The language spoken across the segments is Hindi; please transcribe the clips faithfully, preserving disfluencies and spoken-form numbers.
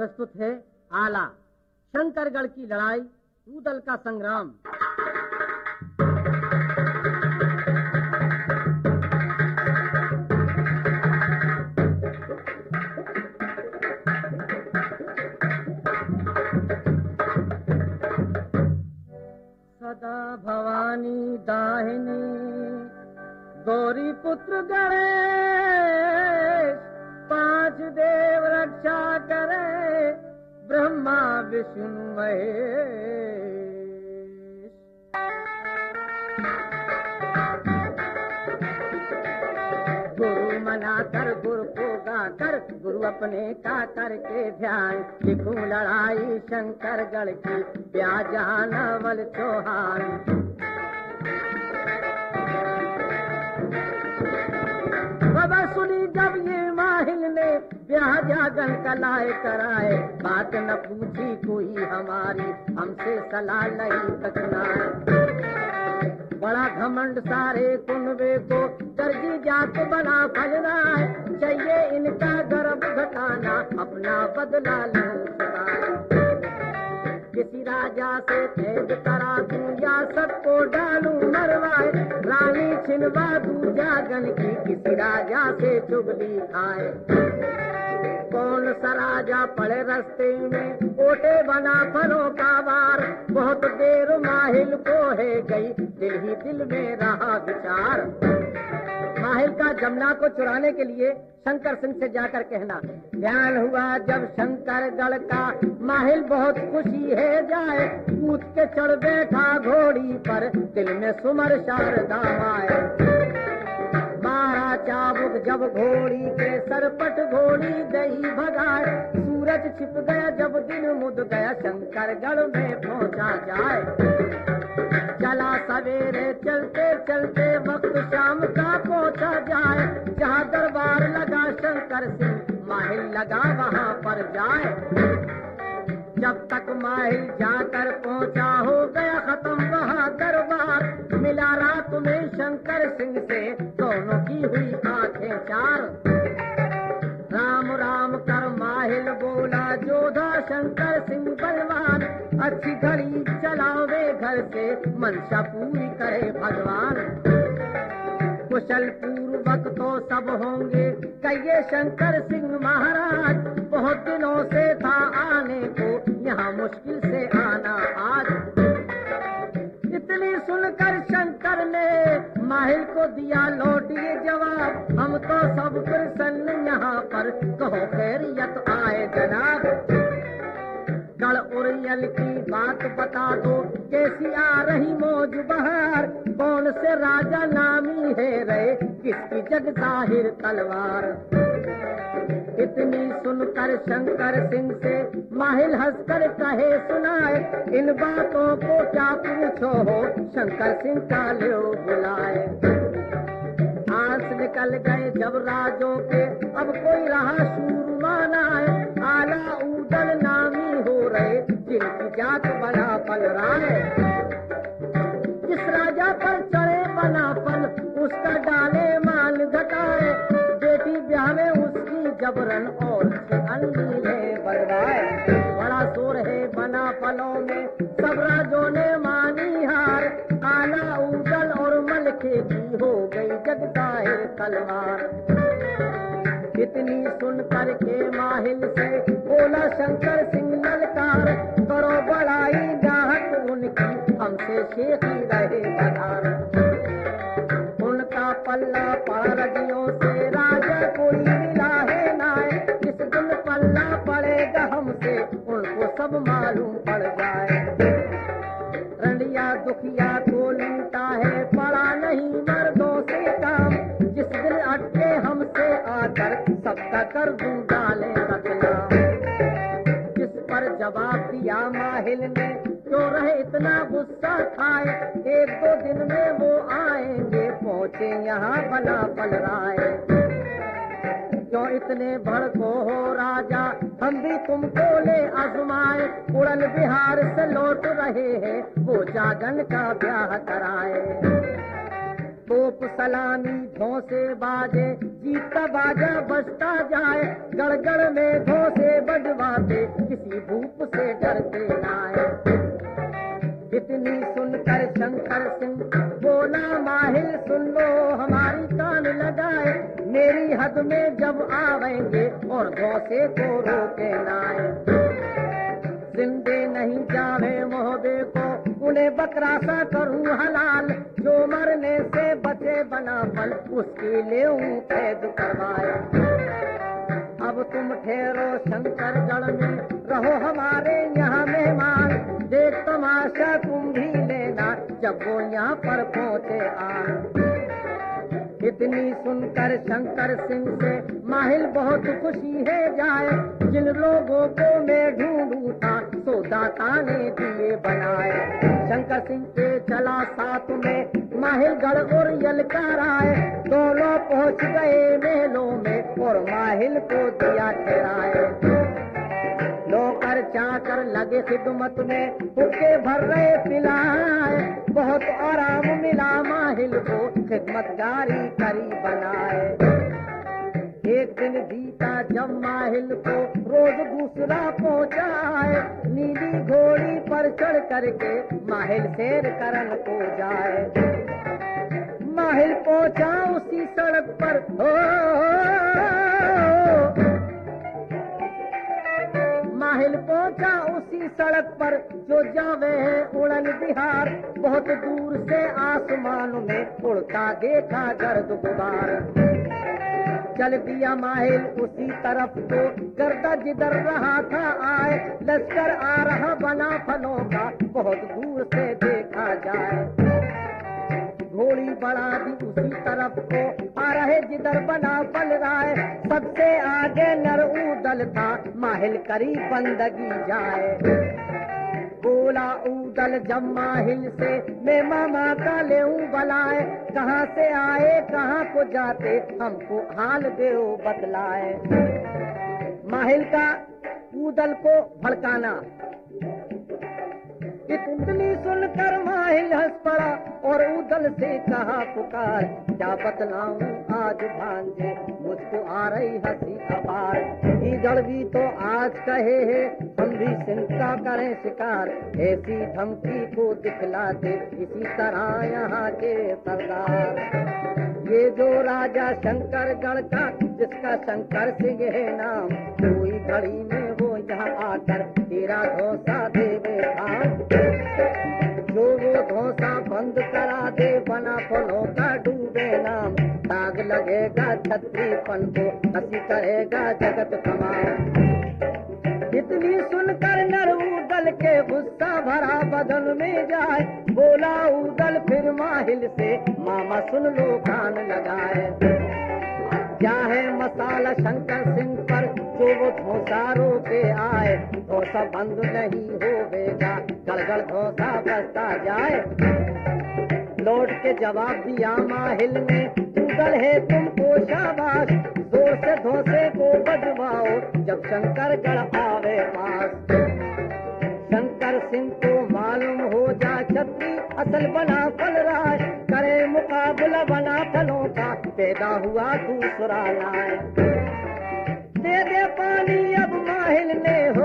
प्रस्तुत है आला शंकरगढ़ की लड़ाई, ऊदल का संग्राम। सदा भवानी दाहिनी गौरी पुत्र गणेश, पांच देव रक्षा करे ब्रह्मा विष्णु महेश। गुरु मना कर गुरु को गा कर, गुरु अपने का करके ध्यान, लिखूं लड़ाई शंकरगढ़ की ब्याजान अवल चौहान। बाबा सुनी जब ये माहिल ने ब्याह जागन कलाए कराए, बात न पूछी कोई हमारी, हमसे सलाह नहीं तकनाए। बड़ा घमंड सारे कुनबे को, दर्जी जात बना फलना है, चाहिए इनका गर्भ घटाना, अपना बदला लूं चुकाए। किसी राजा से तेज करा दूं या सबको डालूं मरवाए, रानी छिनवा दूं जागन की, किसी राजा से चुगली खाए। कौन सा राजा पड़े रास्ते में, ओटे बना फलों का वार, बहुत देर माहिल को है गई, दिल ही दिल में रहा विचार। माहिल का जमुना को चुराने के लिए शंकर सिंह से जाकर कहना, ध्यान हुआ जब शंकरगढ़ का, माहिल बहुत खुशी है जाए, कूद के चढ़ बैठा घोड़ी पर, दिल में सुमर शारदा माए। मारा चाबुक जब घोड़ी के सरपट, घोड़ी गई भगाए, सूरज छिप गया जब दिन मुद गया, शंकरगढ़ में पहुंचा जाए। चला सवेरे चलते चलते वक्त शाम का पहुंचा जाए, जहाँ दरबार लगा शंकर सिंह, माहिल लगा वहाँ पर जाए। जब तक माहिल जाकर पहुंचा हो गया खत्म वहाँ दरबार, मिला रात में शंकर सिंह से दोनों की हुई आंखें चार। राम राम कर माहिल बोला जोधा शंकर सिंह बलवान, अच्छी घड़ी चलावे घर से, मनसा पूरी करे भगवान। कुशल पूर्वक तो सब होंगे कहिए शंकर सिंह महाराज, बहुत दिनों से था आने को, यहाँ मुश्किल से आना आज। इतनी सुनकर शंकर ने माहिल को दिया लौट ये जवाब, हम तो सब प्रसन्न यहाँ पर, कहो खैरियत आए जनाब। गढ़ उरियल की बात बता दो, कैसी आ रही मौज बहार, कौन से राजा नामी है रहे, किसकी जग जाहिर तलवार। इतनी सुनकर शंकर सिंह से माहिल हंसकर कहे सुनाए, इन बातों को क्या पूछो हो, शंकर सिंह का लो बुलाए। आंस निकल गए जब राजों के, अब कोई रहा सूरमा नाए, आला ऊदल नामी हो रहे, जिनकी जात बना पल राय। जिस राजा पर चढ़े बना पल, उसका डाले मान घटाए, बेटी ब्याह में उसकी जबरन और अनलीले बलवाए। बड़ा शोर है बना पलों में, सब राजों ने मानी हार, आला ऊदल और मलके की हो गई जग जाहिर तलवार। इतनी सुनकर के माहिल से बोला शंकर सिंह ललकार, करो बड़ाई गाहक उनकी, हमसे शेखी रहे बधार। उनका पल्ला पारजियों से राजा कोई मिला है नाए, जिस दिन पल्ला पड़ेगा हमसे, उनको सब मालूम पड़ जाए। रंडिया दुखिया को लूटा है, पड़ा नहीं मर्दों से काम, जिस दिन अटके हमसे आकर, सबका कर दूं डाले रखना। जिस पर जवाब दिया माहिल ने, क्यों रहे इतना गुस्सा खाए, एक दो दिन में वो आएंगे, पहुँचे यहाँ बना पल राय। क्यों इतने भड़को हो राजा, हम भी तुमको ले आजमाए, उड़न बिहार से लौट रहे हैं, वो जागन का ब्याह कराए। तोप सलामी धौंसे बाजे, जीत का बाजा बजता जाए, गड़गड़ में धोसे बजवाते, किसी भूप से डरते नाए। इतनी सुनकर शंकर सिंह बोला, माहिल सुन लो हमारी कान लगाए, मेरी हद में जब आवेंगे और धोसे को रोके नाए। जिंदे नहीं जावे मोहबे को, उन्हें बकरा सा करूं हलाल, जो मरने से बचे बना फल, उसकी लेऊं कैद करवाए। अब तुम ठहरो शंकरगढ़ में, रहो हमारे यहाँ मेहमान, देख तमाशा तुम भी लेना जब वो यहाँ पर पहुँचे आ। इतनी सुनकर शंकर सिंह से माहिल बहुत खुशी है जाए, जिन लोगों को मैं ढूंढूं था सो दाता ने दिए बनाए। शंकर सिंह के चला साथ में माहिल गढ़ और यलकार आए, दोनों पहुंच गए मेलों में और माहिल को दिया ठहराए। नौकर चाकर लगे खिदमत में, हुक्के भर रहे पिलाए, बहुत आराम मिला माहिल को खिदमतगारी करी बनाए। एक दिन बीता जब माहिल को रोज दूसरा पहुँचाए, नीली घोड़ी पर चढ़ करके माहिल सैर करन को जाए। माहिल पहुँचा उसी सड़क पर, हो माहिल पहुंचा उसी सड़क पर जो जावे है उड़न बिहार, बहुत दूर से आसमान में उड़ता देखा गर्द गुबार। चल दिया माहिल उसी तरफ को, गर्दा जिधर रहा था आए, लश्कर आ रहा बना फलों का, बहुत दूर से देखा जाए। घोड़ी बढ़ा दी उसी तरफ को, आ रहे जिधर बना फल राय, सबसे आगे नर ऊदल था, माहिल करी बंदगी जाए। बोला ऊदल जब माहिल से, मैं मामा का लेऊं बलाए, कहाँ से आए कहाँ को जाते, हमको हाल देओ बतलाए। माहिल का ऊदल को भड़काना, इतनी सुनकर माहिल हंस पड़ा और ऊदल से कहा पुकार, क्या बतलाऊं आज भांजे, मुझको आ रही हंसी अपार। ईगड़ भी तो आज कहे है हम भी सिंह का करें शिकार, ऐसी धमकी को दिखलाते इसी तरह यहाँ के सरदार। ये जो राजा शंकरगढ़ का, जिसका शंकर सिंह है नाम, कोई घड़ी में वो यहाँ आकर तेरा धोसा देवे धाम। जो वो धोसा बंद करा दे, बना फलों का डूबे नाम, दाग लगेगा छत्रीपन को, हंसी करेगा जगत तमाम। इतनी सुनकर नर ऊदल के गुस्सा भरा बदन में जाए, बोला ऊदल फिर माहिल से, मामा सुन लो कान लगाए। क्या है मसाला शंकर सिंह पर, जो वो धोसा रोके आए, धोसा बंद नहीं होवेगा, गड़गड़ धोसा बजता जाए। लौट के जवाब दिया माहिल ने, ऊदल है तुमको शाबाश, जोर से धोसे को बजवाओ जब शंकरगढ़ आवे पास। शंकर सिंह को मालूम हो जा छत्री असल बना फल राय, करे मुकाबला बना फलों का, पैदा हुआ दूसरा लाए। दे दे पानी अब माहिल ने, हो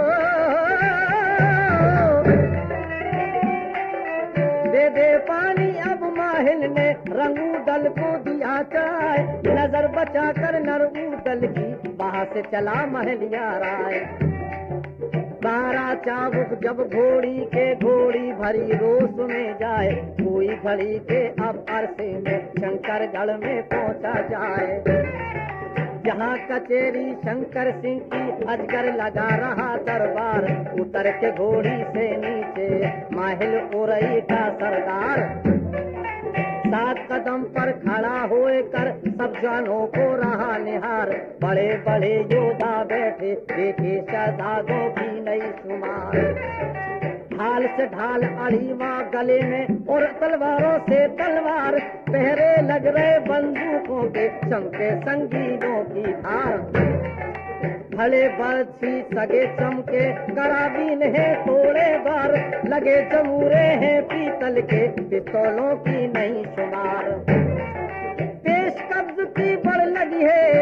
दे दे पानी अब माहिल ने, रंग ऊदल को दिया चाय, नजर बचा कर नर ऊदल की, वहां से चला महलिया राय। बारह चाबुक जब घोड़ी के, घोड़ी भरी रोस में जाए, कोई घड़ी के अब अरसे में शंकरगढ़ में पहुंचा जाए। जहाँ कचेरी शंकर सिंह की, अजगर लगा रहा दरबार, उतर के घोड़ी से नीचे माहिल उरई का सरदार। सात कदम पर खड़ा होए कर सब जानों को रहा निहार, बड़े बड़े योद्धा बैठे देखे शहजादों की नई शुमार। ढाल से ढाल अड़ीवा गले में और तलवारों से तलवार, पहरे लग रहे बंदूकों के, चमके संगीनों की धार। खड़े बरछी सगे चमके, कराबीन है तोड़े बार, लगे जमूरे हैं पीतल के, पिस्तौलों की नहीं शुमार। पेश कब्ज की बड़ लगी है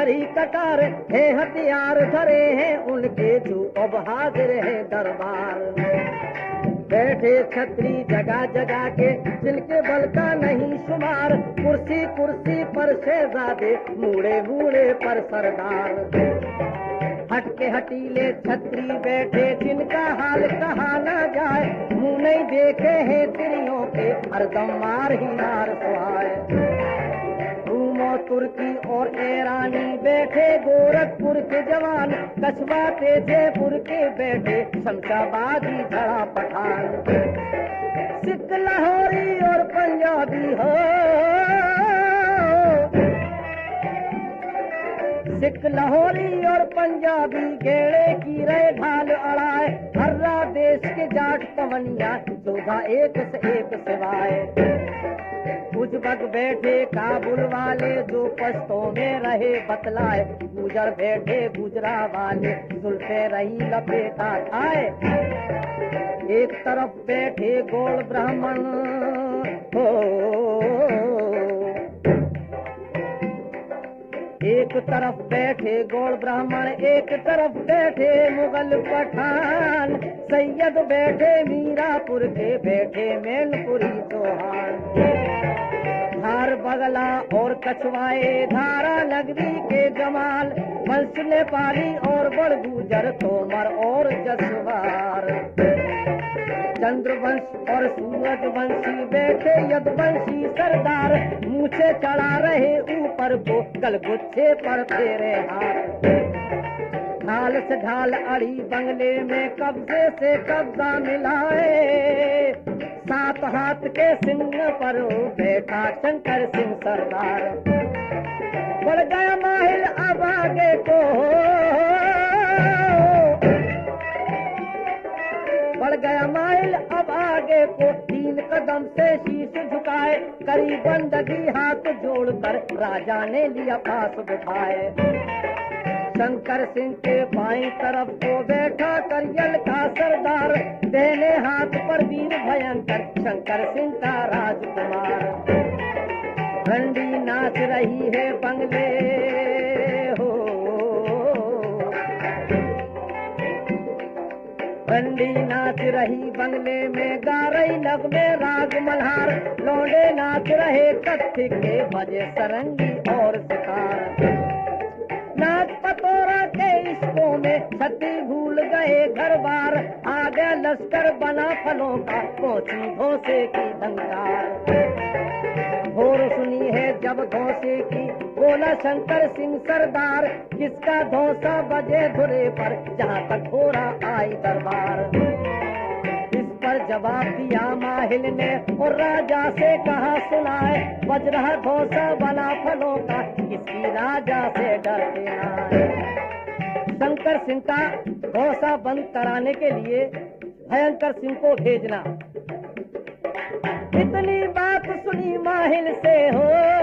छरी कटार है हथियार धरे हैं उनके जो अब हाजिर है दरबार। बैठे छतरी जगह जगह के जिनके बल का नहीं शुमार, कुर्सी कुर्सी पर शहजादे मूड़े मूड़े पर सरदार। हटके हटीले छतरी बैठे जिनका हाल कहा न जाए, मुंह नहीं देखे हैं तिरियों के हरदम मार ही मार सुहाए। रूमो तुर्की और ईरानी बैठे गोरखपुर के जवान, कछवा ते जयपुर के बैठे शमशाबादी झड़ा पठान। सिख लाहौरी और पंजाबी हो, सिख लाहौरी और पंजाबी गेड़े की रहे ढाल अड़ाए। हर्रा देश के जाट पवनिया जोधा एक से एक सिवाय। उजबक बैठे काबुल वाले जो पश्तो में रहे बतलाए, गुजर बैठे गुजरा वाले जुल्फे रही लपेटा खाए। एक तरफ बैठे गोल ब्राह्मण हो, एक तरफ बैठे गोल ब्राह्मण, एक तरफ बैठे मुगल पठान। सैयद बैठे मीरापुर के, बैठे मैनपुरी चौहान। धार बगला और कछवाए धारा नगरी के जमाल, वंश नेपाली और बड़ गुजर तोमर और जसवार। चंद्रवंश और सूरज वंशी बैठे यदवंशी सरदार, मूछे चढ़ा रहे ऊपर को गलगुच्छे पर तेरे हाथ। ढाल से ढाल अड़ी बंगले में कब्जे से कब्जा मिलाए, सात हाथ के सिंह पर बैठा शंकर सिंह सरदार। बढ़ गया माहिल अब आगे को, बढ़ गया माइल अब आगे को, तीन कदम से शीश झुकाए। करी बंदगी हाथ जोड़कर राजा ने लिया पास बिठाए। शंकर सिंह के बाईं तरफ को बैठा करियल का सरदार, देने हाथ पर वीर भयंकर शंकर सिंह का राजकुमार। रंडी नाच रही है बंगले हो, रंडी नाच रही बंगले में, गा रही नगमे राग मल्हार। लौंडे नाच रहे कत्थिक के, बजे सरंगी और सितार। नाच पतोरा के इश्कों में छती भूल गए घर बार, आ गया लश्कर बना फलों का, पहुंची धोसे की धंकार। भोर सुनी है जब धोसे की, बोला शंकर सिंह सरदार, किसका धोसा बजे धुरे पर, जहाँ तक घोड़ा आई दरबार। इस पर जवाब दिया माहिल ने और राजा से कहा सुनाए, बज रहा धोसा बना फलों का, किसी राजा से डरते ना। शंकर सिंह का धोसा बंद कराने के लिए भयंकर सिंह को भेजना। इतनी बात सुनी माहिल से हो,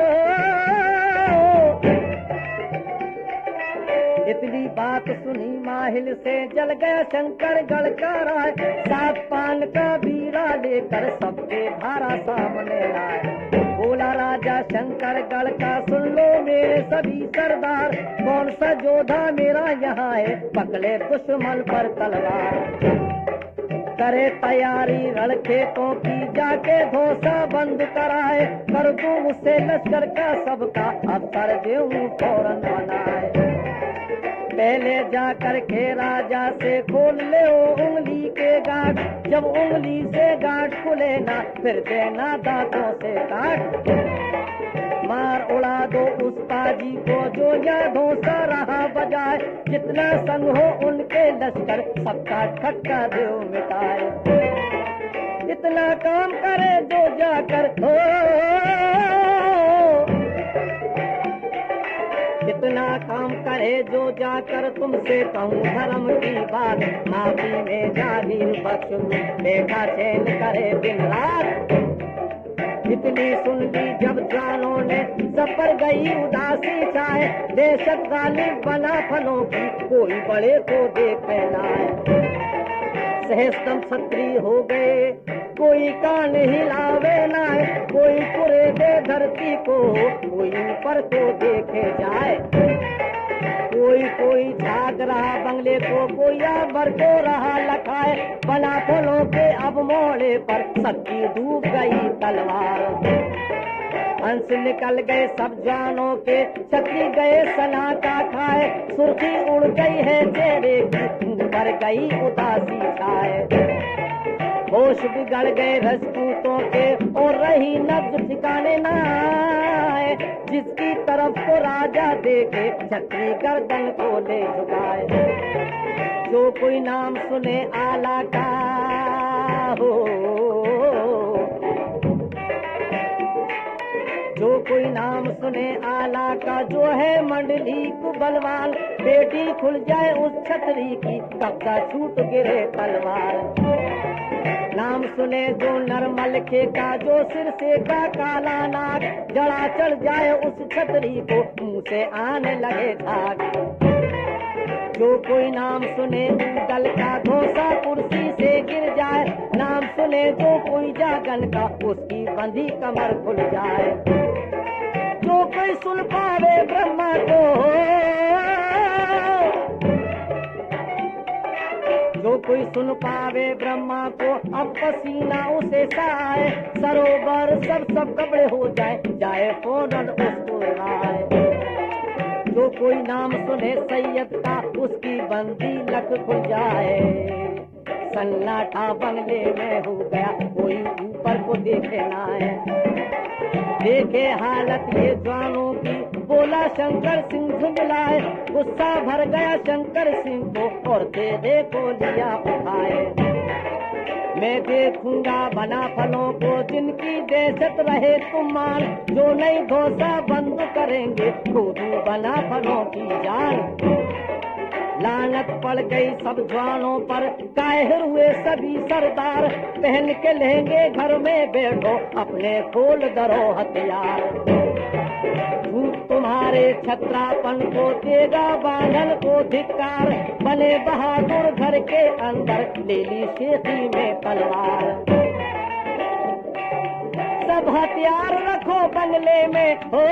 इतनी बात सुनी माहिल से, जल गया शंकर गढ़ का राय। सात पान का बीरा लेकर सबके धारा सामने आए। बोला राजा शंकर गढ़ का सुन लो मेरे सभी सरदार, कौन सा जोधा मेरा यहाँ है, पकड़े दुश्मन पर तलवार। करे तैयारी रण खेतों की, जाके धोसा बंद कराए। कर दूं उसे लश्कर का सबका, अवसर दूं फौरन बनाए। पहले जाकर के राजा से खोल ले ओ उंगली के गांठ, जब उंगली से गांठ खुले ना, फिर देना दांतों से काट। मार उड़ा दो उस पाजी को जो यह धोसा रहा बजाए, जितना संग हो उनके लश्कर सबका ठक्का दो मिटाए। इतना काम करे जो जाकर हो, इतना काम करे जो जाकर, तुमसे कहूँ धर्म की बात, माफी में जाहिर बख्श बेटा चैन करे दिन रात। इतनी सुन ली जब जानों ने, सब पर गई उदासी छाए। देशत गालिब बना फलों की, कोई बड़े को देख लाए। सहस्त्रम छत्री हो गए, कोई कान हिलावे ना, कोई पुरे दे धरती को, कोई ऊपर को देखे जाए। कोई कोई झाग रहा बंगले को, कोई भर को रहा लखाए, बना फलों के अब मोड़े पर सबकी डूब गई तलवार। हंस निकल गए सब जानों के, छतरी गए सना का खाए, सुर्खी उड़ गई है चेहरे की, पर गई उदासी छाए। होश बिगड़ गए राजपूतों के और रही नब्ज ठिकाने ना आए, जिसकी तरफ को राजा देखे छतरी गर्दन को ले झुकाए। जो कोई नाम सुने आला का हो, जो कोई नाम सुने आला का, जो है मंडली को बलवान, बेटी खुल जाए उस छतरी की, कब्जा छूट गिरे तलवार। नाम सुने जो नरमल के का, जो सिर से का काला नाग, जड़ा चढ़ जाए उस छतरी को, मुंह से आने लगे झाग। जो कोई नाम सुने उदल का, धोसा कुर्सी से गिर जाए, नाम सुने जो कोई जागन का, उसकी बंधी कमर खुल जाए। जो कोई सुन पावे ब्रह्मा को, जो कोई सुन पावे ब्रह्मा को, अब पसीना उसे साए, सरोवर सब सब कपड़े हो जाए, जाए फौरन उसको राय। जो कोई नाम सुने सैयद का, उसकी बंदी लक खुल जाए। सन्नाटा बंगले में हो गया, कोई ऊपर को देखे ना है। देखे हालत ये जवानों की, बोला शंकर सिंह झुंझलाए, गुस्सा भर गया शंकर सिंह को, और तेरे को लिया उठाए। मैं देखूंगा बना फलों को, जिनकी दहशत रहे तुम मान, जो नहीं धोसा बंद करेंगे, खोदू बना फलों की जान। लानत पड़ गई सब जवानों पर, काहिर हुए सभी सरदार, पहन के लहंगे घर में बैठो, अपने खोल दरो हथियार। झूठ तुम्हारे छत्रापन को, तेगा बांधन को धिक्कार, बने बहादुर घर के अंदर, ले ली शेखी में तलवार। सब हथियार रखो बंगले में हो,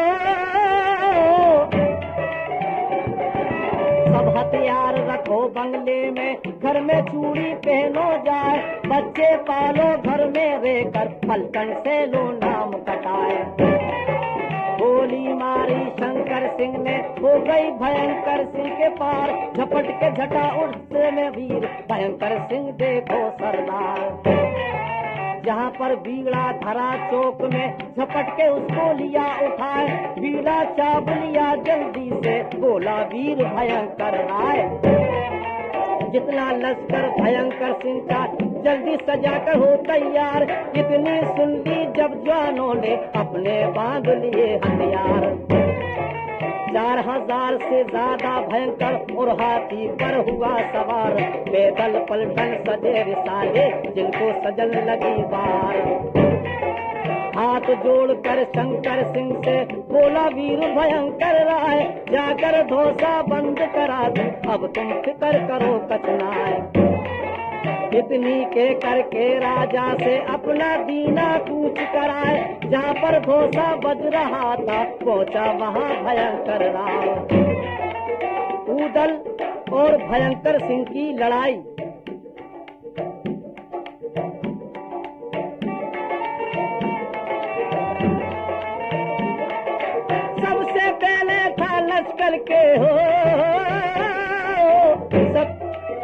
सब हथियार रखो बंगले में, घर में चूड़ी पहनो जाए, बच्चे पालो घर में रहकर, पलकन से लो नाम कटाए। गोली मारी शंकर सिंह ने, हो गई भयंकर सिंह के पार, झपट के झटा उठते में वीर, भयंकर सिंह देखो सरदार। जहाँ पर बीड़ा धरा चौक में, झपट के उसको लिया उठाए, बीड़ा चाप लिया जल्दी से, बोला वीर भयंकर राय। जितना लश्कर भयंकर सिंह का, जल्दी सजाकर हो तैयार, इतनी सुन ली जब जवानों ने, अपने बांध लिए हथियार। चार हजार से ज्यादा भयंकर और हाथी पर हुआ सवार, पैदल पलटन सजे रिसाले, जिनको सजन लगी बार। हाथ जोड़कर शंकर सिंह से बोला वीर भयंकर राय, जाकर धोसा बंद करा दो, अब तुम फिक्र करो कचनाए। इतनी के करके राजा से अपना दीना कूच कराए, जहाँ पर धोसा बज रहा था, पहुँचा वहाँ भयंकर राव। उदल और भयंकर सिंह की लड़ाई। सबसे पहले था लश्कर के हो, सब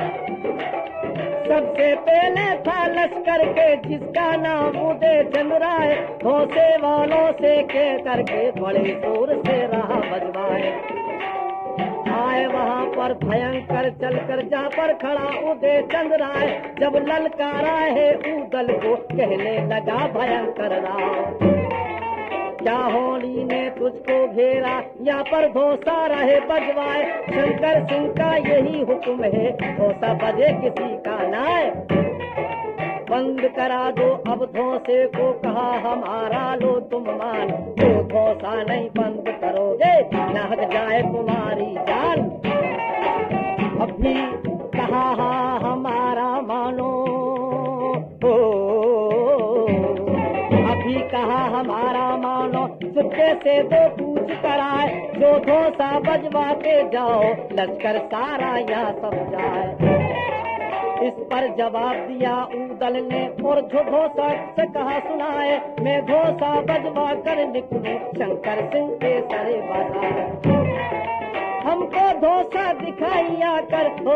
सबसे पहले था लश्कर के, जिसका नाम उदय चंद्र राय, धोसे वालों से के करके बड़े जोर से रहा बजवाए। आए वहाँ पर भयंकर चलकर, जहाँ पर खड़ा उदय चंद्र राय, जब ललकारा है उदल को, कहने लगा भयंकर राव। क्या होली ने तुझको घेरा, यहाँ पर धोसा रहे बजवाए, शंकर सिंह का यही हुक्म है, धोसा बजे किसी का नाय। बंद करा दो अब धोसे को, कहा हमारा लो तुम मान, तो धोसा नहीं बंद करोगे, नाहक जाए तुम्हारी जान। अब भी कहा हमारा मानो, हो अभी कहा हमारा मानो, चुपके से दो पूछ कुछ कराए, जो धोसा बजवा के जाओ लश्कर सारा यहाँ सब जाए। इस पर जवाब दिया ऊदल ने और जो धोसा से कहा सुनाए, मैं धोसा बजवा कर निकलूं शंकर सिंह के सरे बाजार, हमको धोसा दिखाइया कर हो,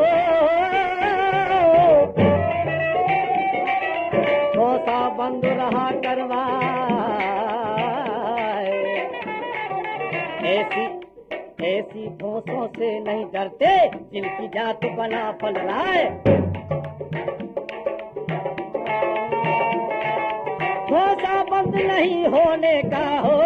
धोसा बंद रहा करवाए। ऐसी ऐसी धोसों से नहीं डरते जिनकी जात बना फल राय, धोसा बंद नहीं होने का हो,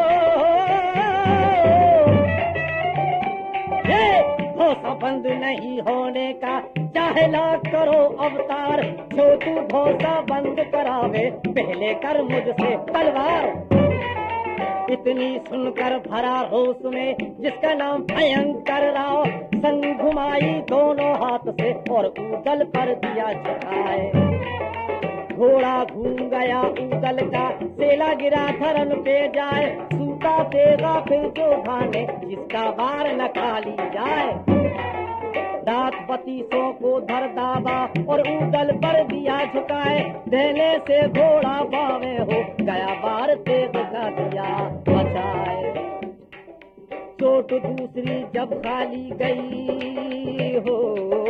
ये धोसा बंद नहीं होने का चाहे लाख करो अवतार, जो तू धोसा बंद करावे पहले कर मुझसे तलवार। इतनी सुनकर भरा रोष में जिसका नाम भयंकर राव, संग घुमाई दोनों हाथ से और ऊदल पर दिया झुकाए। घोड़ा घूम गया ऊदल का, सेला गिरा धरन पे जाए, सूता तेगा फिर जो भाने जिसका बार न खाली जाए। दांत बतीसों को धर दाबा और ऊदल पर दिया झुकाए, देने से घोड़ा बावे हो गया बार तेज का दिया बचाए। चोट दूसरी जब खाली गई हो,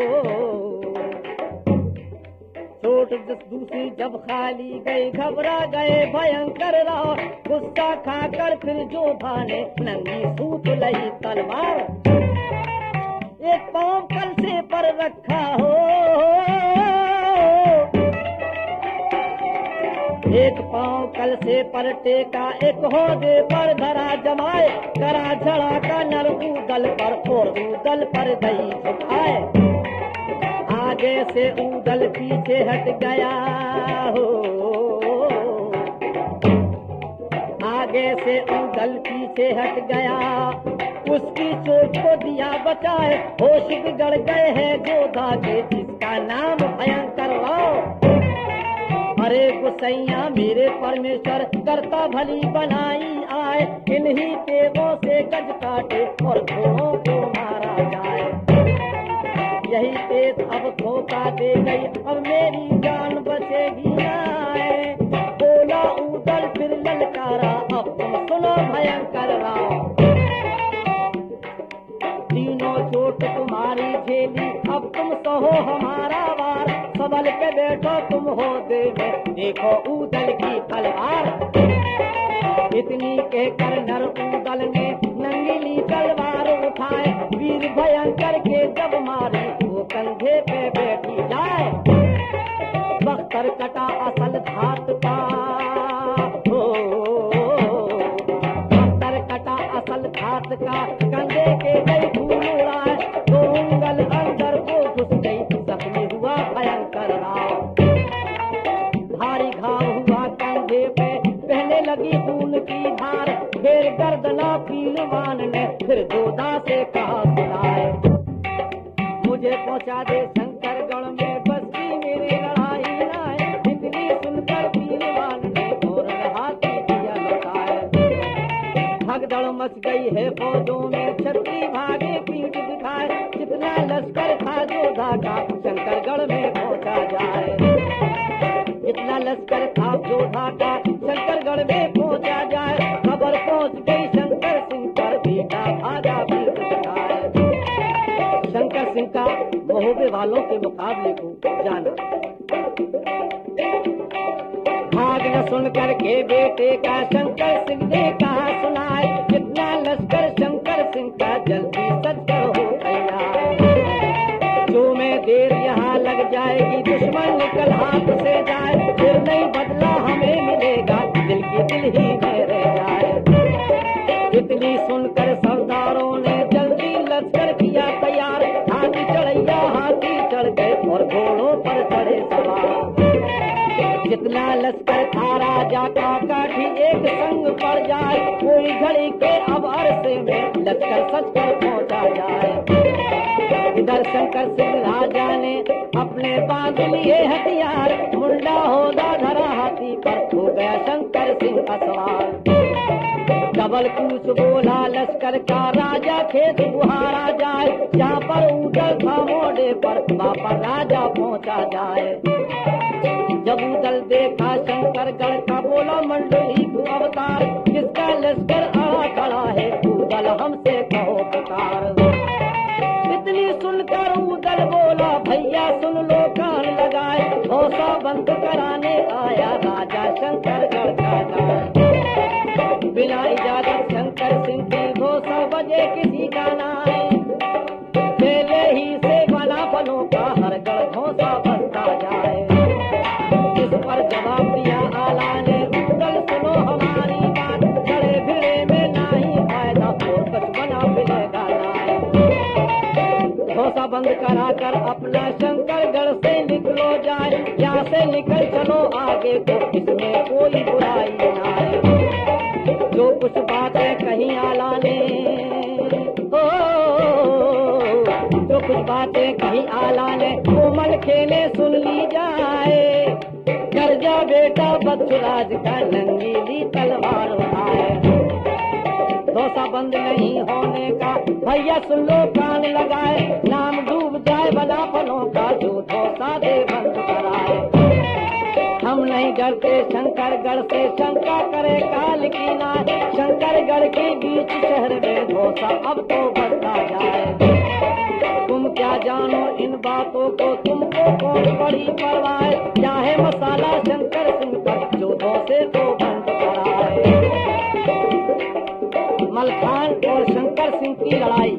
चोट दूसरी जब खाली गई घबरा गए भयंकर राव, गुस्सा खाकर फिर जो भाने नंगी सूप लई तलवार। एक पांव कल से पर रखा हो, एक पांव कल से पर टेका, एक होदे पर धरा जमाए, करा झड़ा का नर ऊदल पर और ऊदल पर दई झुकाए। आगे से ऊदल पीछे हट गया हो, आगे से ऊदल पीछे हट गया, उसकी चोट को दिया बचाए, होश बिगड़ गए हैं जो धागे जिसका नाम भयंकर राव। अरे गुसैया मेरे परमेश्वर करता भली बनाई आए, इन्हीं तेगों से गज काटे और घोड़ों को मारा जाए। यही तेज अब धोखा दे गई, अब मेरी जान बचेगी नाए। बोला ऊदल फिर ललकारा, अब तुम सुनो भयंकर राव। तीनों चोट तुम्हारी झेली, अब तुम सहो हमारा वार, सबल पे बैठो तुम हो दे में, देखो ऊदल की तलवार। इतनी कहकर नर ऊदल ने नंगीली तलवार उठाए, वीर भयंकर के जब मारे वो कंधे पे बैठी जाए। बख्तर कटा असल धात का हो, बख्तर कटा असल धात का, कंधे के गई धूल उड़ाए, दो उंगल अंदर को घुस गई, जख्मी हुआ भयंकर राव। भारी घाव हुआ कंधे पे, बहने लगी खून की धार, फिर गर्दना पीलवान ने फिर जोधा से कहा सुनाए। मुझे पहुंचा दे शंकरगढ़ में बस्ती मेरे लड़ाई नाए, इतनी सुनकर पीलवान ने और हाथी दिया लौटाए। भगदड़ मच गई है फौजों में, छत्ती भागे पीठ दिखाए, जितना लश्कर था जोधा का शंकरगढ़ में पहुंचा जाए। इतना लश्कर था जोधा का शंकरगढ़ में पहुंचा जाए, खबर पहुंच गई शंकर सिंह पर, बेटा भागा पीठ दिखाए। शंकर सिंह का महोबे वालों के मुकाबले को जाना, भाग न सुन कर के बेटे का शंकर सिंह ने कहा सुनाए, जितना लश्कर शंकर सिंह का जल्दी सजकर हो गया। जो में देर यहाँ लग जाएगी, दुश्मन निकल हाथ से जाए, फिर नहीं बदला हमें मिलेगा, दिल की दिल ही में रह जाए। इतनी सुनकर सरदारों ने जल्दी लश्कर किया तैयार, हाथी चढ़ैया हाथी चढ़ गए और घोड़ों पर चढ़े सवार। जितना लश्कर था राजा का काठी एक संग पड़ जाए, कोई घड़ी के अब अरसे में लश्कर सच कर पहुंचा जाए। इधर शंकर सिंह राजा ने अपने बांध लिए हथियार, मुंडा होगा धरा हाथी पर, हो गया शंकर सिंह का सवार। तब कोमल पूछ बोला लश्कर का राजा खेत बुहारा जाए, जहाँ पर उदल था मोड़े पर वहाँ पर राजा पहुँचा जाए। जब उदल देखा शंकरगढ़ का बोला मंडली को अवतार, किसका लश्कर आड़ा खड़ा है उदल हमसे कहो पुकार। इतनी सुनकर उदल बोला भैया सुन लो कान लगाए, भरोसा बंद कराने आया राजा शंकरगढ़ का जाए। बिना इजाजत शंकर सिंह की भरोसा बजे किसी का ना है, पहले ही से बना बनों का हर गढ़ भरोसा बसता जाए। इस पर जवाब दिया आला ने उदल सुनो हमारी बात, खड़े भिड़े में नहीं फायदा फोकस बना मिलेगा नाय। भरोसा बंद करा कर अपना शंकरगढ़ से निकलो जाए, यहाँ से निकल चलो आगे को इसमें कोई बुराई ना है। जो कुछ बातें कही आला ने ओ, जो कुछ बातें कही आला ने कोमल खेले सुन ली जाए। कर जा बेटा बदसुराज का नंगीली तलवार उठाए। भरोसा बंद नहीं होने का भैया सुन लो कान लगाए, नाम डूब जाए बना फलों का जो भरोसा दे बंद कराए। हम नहीं डरते शंकरगढ़ से शंका करे काल की ना, शंकरगढ़ के बीच शहर में भरोसा अब तो बढ़ता जाए। तुम क्या जानो इन बातों को, तुमको कौन बड़ी परवाह, चाहे मसाला शंकर सिंह पर जो भरोसे को बंद कराए। मलखान और शंकर सिंह की लड़ाई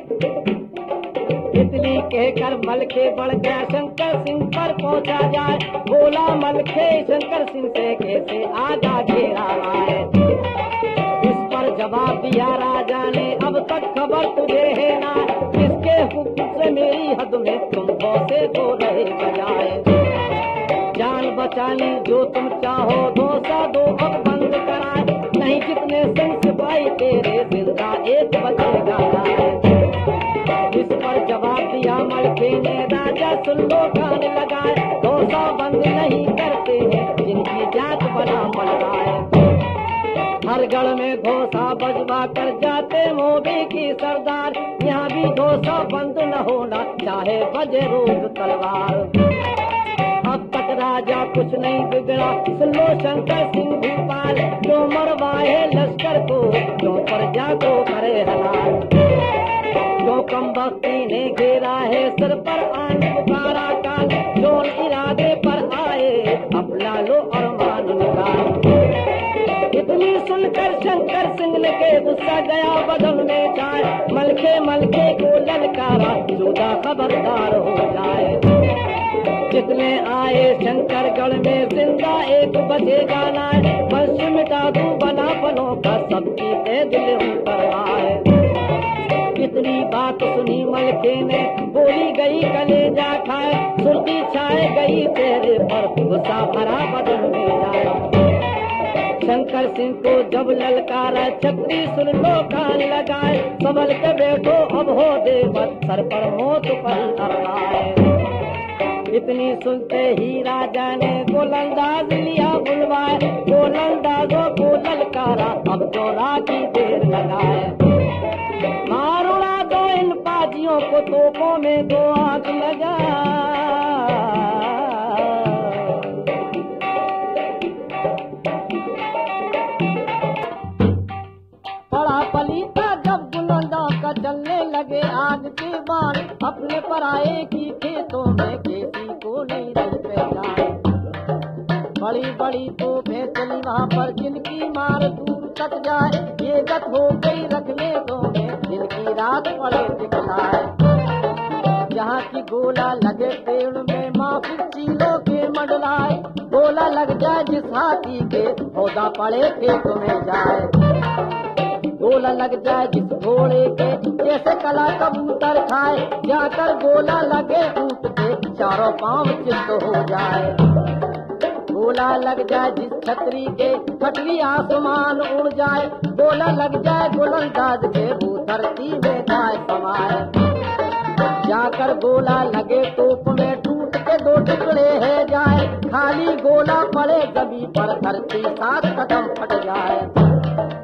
इतनी कहकर मलखे बढ़ गया शंकर सिंह पर पहुंचा जाए। बोला मलखे शंकर सिंह से कैसे आगा घेरा आए। इस पर जवाब दिया राजा ने अब तक खबर तुझे है ना, किसके हुक्म से मेरी हद में तुम भरोसे को रहे बजाए। जान बचानी जो तुम चाहो भरोसा दो अब बंद कराए, नहीं जितने सिंह सिपाही तेरे जिंदा एक बचेगा नाय। इस पर जवाब दिया मलखे ने राजा सुन लो कान लगाए, भरोसा बंद नहीं करते हैं जिनकी जात बना पड़ रहा है। हर गढ़ में भरोसा बजवा कर जाते मोदी की सरदार, यहाँ भी भरोसा बंद न होना चाहे बजे रोज तलवार। अब तक राजा कुछ नहीं बिगड़ा सुन लो शंकर सिंह भूपाल, जो मरवाए लश्कर को जो प्रजा को करे हलाल। जो कम बख्ती ने घेरा है सिर पर आन पुकारा काल, जो इरादे पर आए अपना लो अरमान निकाल। इतनी सुनकर शंकर सिंह ने के गुस्सा गया बदन में जाए, मलखे मलखे को ललकारा जुदा खबरदार हो जाए। जितने आए शंकरगढ़ में जिंदा एक बचेगा ना, बस मिटा दूं बना फलों का सबकी ते दिल उतर आए। इतनी बात सुनी मलके ने बोली गई कलेजा खाए, सुर्खी छाए गई चेहरे पर गुस्सा भरा बदन में जाए। शंकर सिंह को जब ललकारा छतरी सुन लो कान लगाए, संभल के बैठो अब हो दे बस सर पर मौत पर अरवाए। इतनी सुनते ही राजा ने गोलंदाज लिया बुलवाए, गोलंदाजों को ललकारा अब तो राखी देर लगाए। मार उड़ा दो इन बाजियों को तोपों में दो आग लगा, पड़ा पलीता जब गुलंदा का चलने लगे आग के बाण, अपने पराये की खेतों में किसी को नहीं रही पहचान। बड़ी बड़ी तोपें चली वहाँ पर जिनकी मार दूर तक जाए, ये गत हो गई रखने दो में जिनकी रात पड़े दिखलाए। जहाँ की गोला लगे पेड़ में माँ फिर चीलों के मंडलाए, गोला लग जाए जिस हाथी के पौधा पड़े खेत में जाए। गोला लग जाए जिस घोड़े के जैसे कला कबूतर खाए, जाकर गोला लगे ऊँट के चारों पांव चित्त हो जाए। गोला लग जाए जिस छतरी के छतरी आसमान उड़ जाए, गोला लग जाए गोलंदाज के वो धरती में जाए समाए। जाकर गोला लगे तोप में टूट के दो टुकड़े है जाए, खाली गोला पड़े जमी पर धरती सात कदम फट जाए।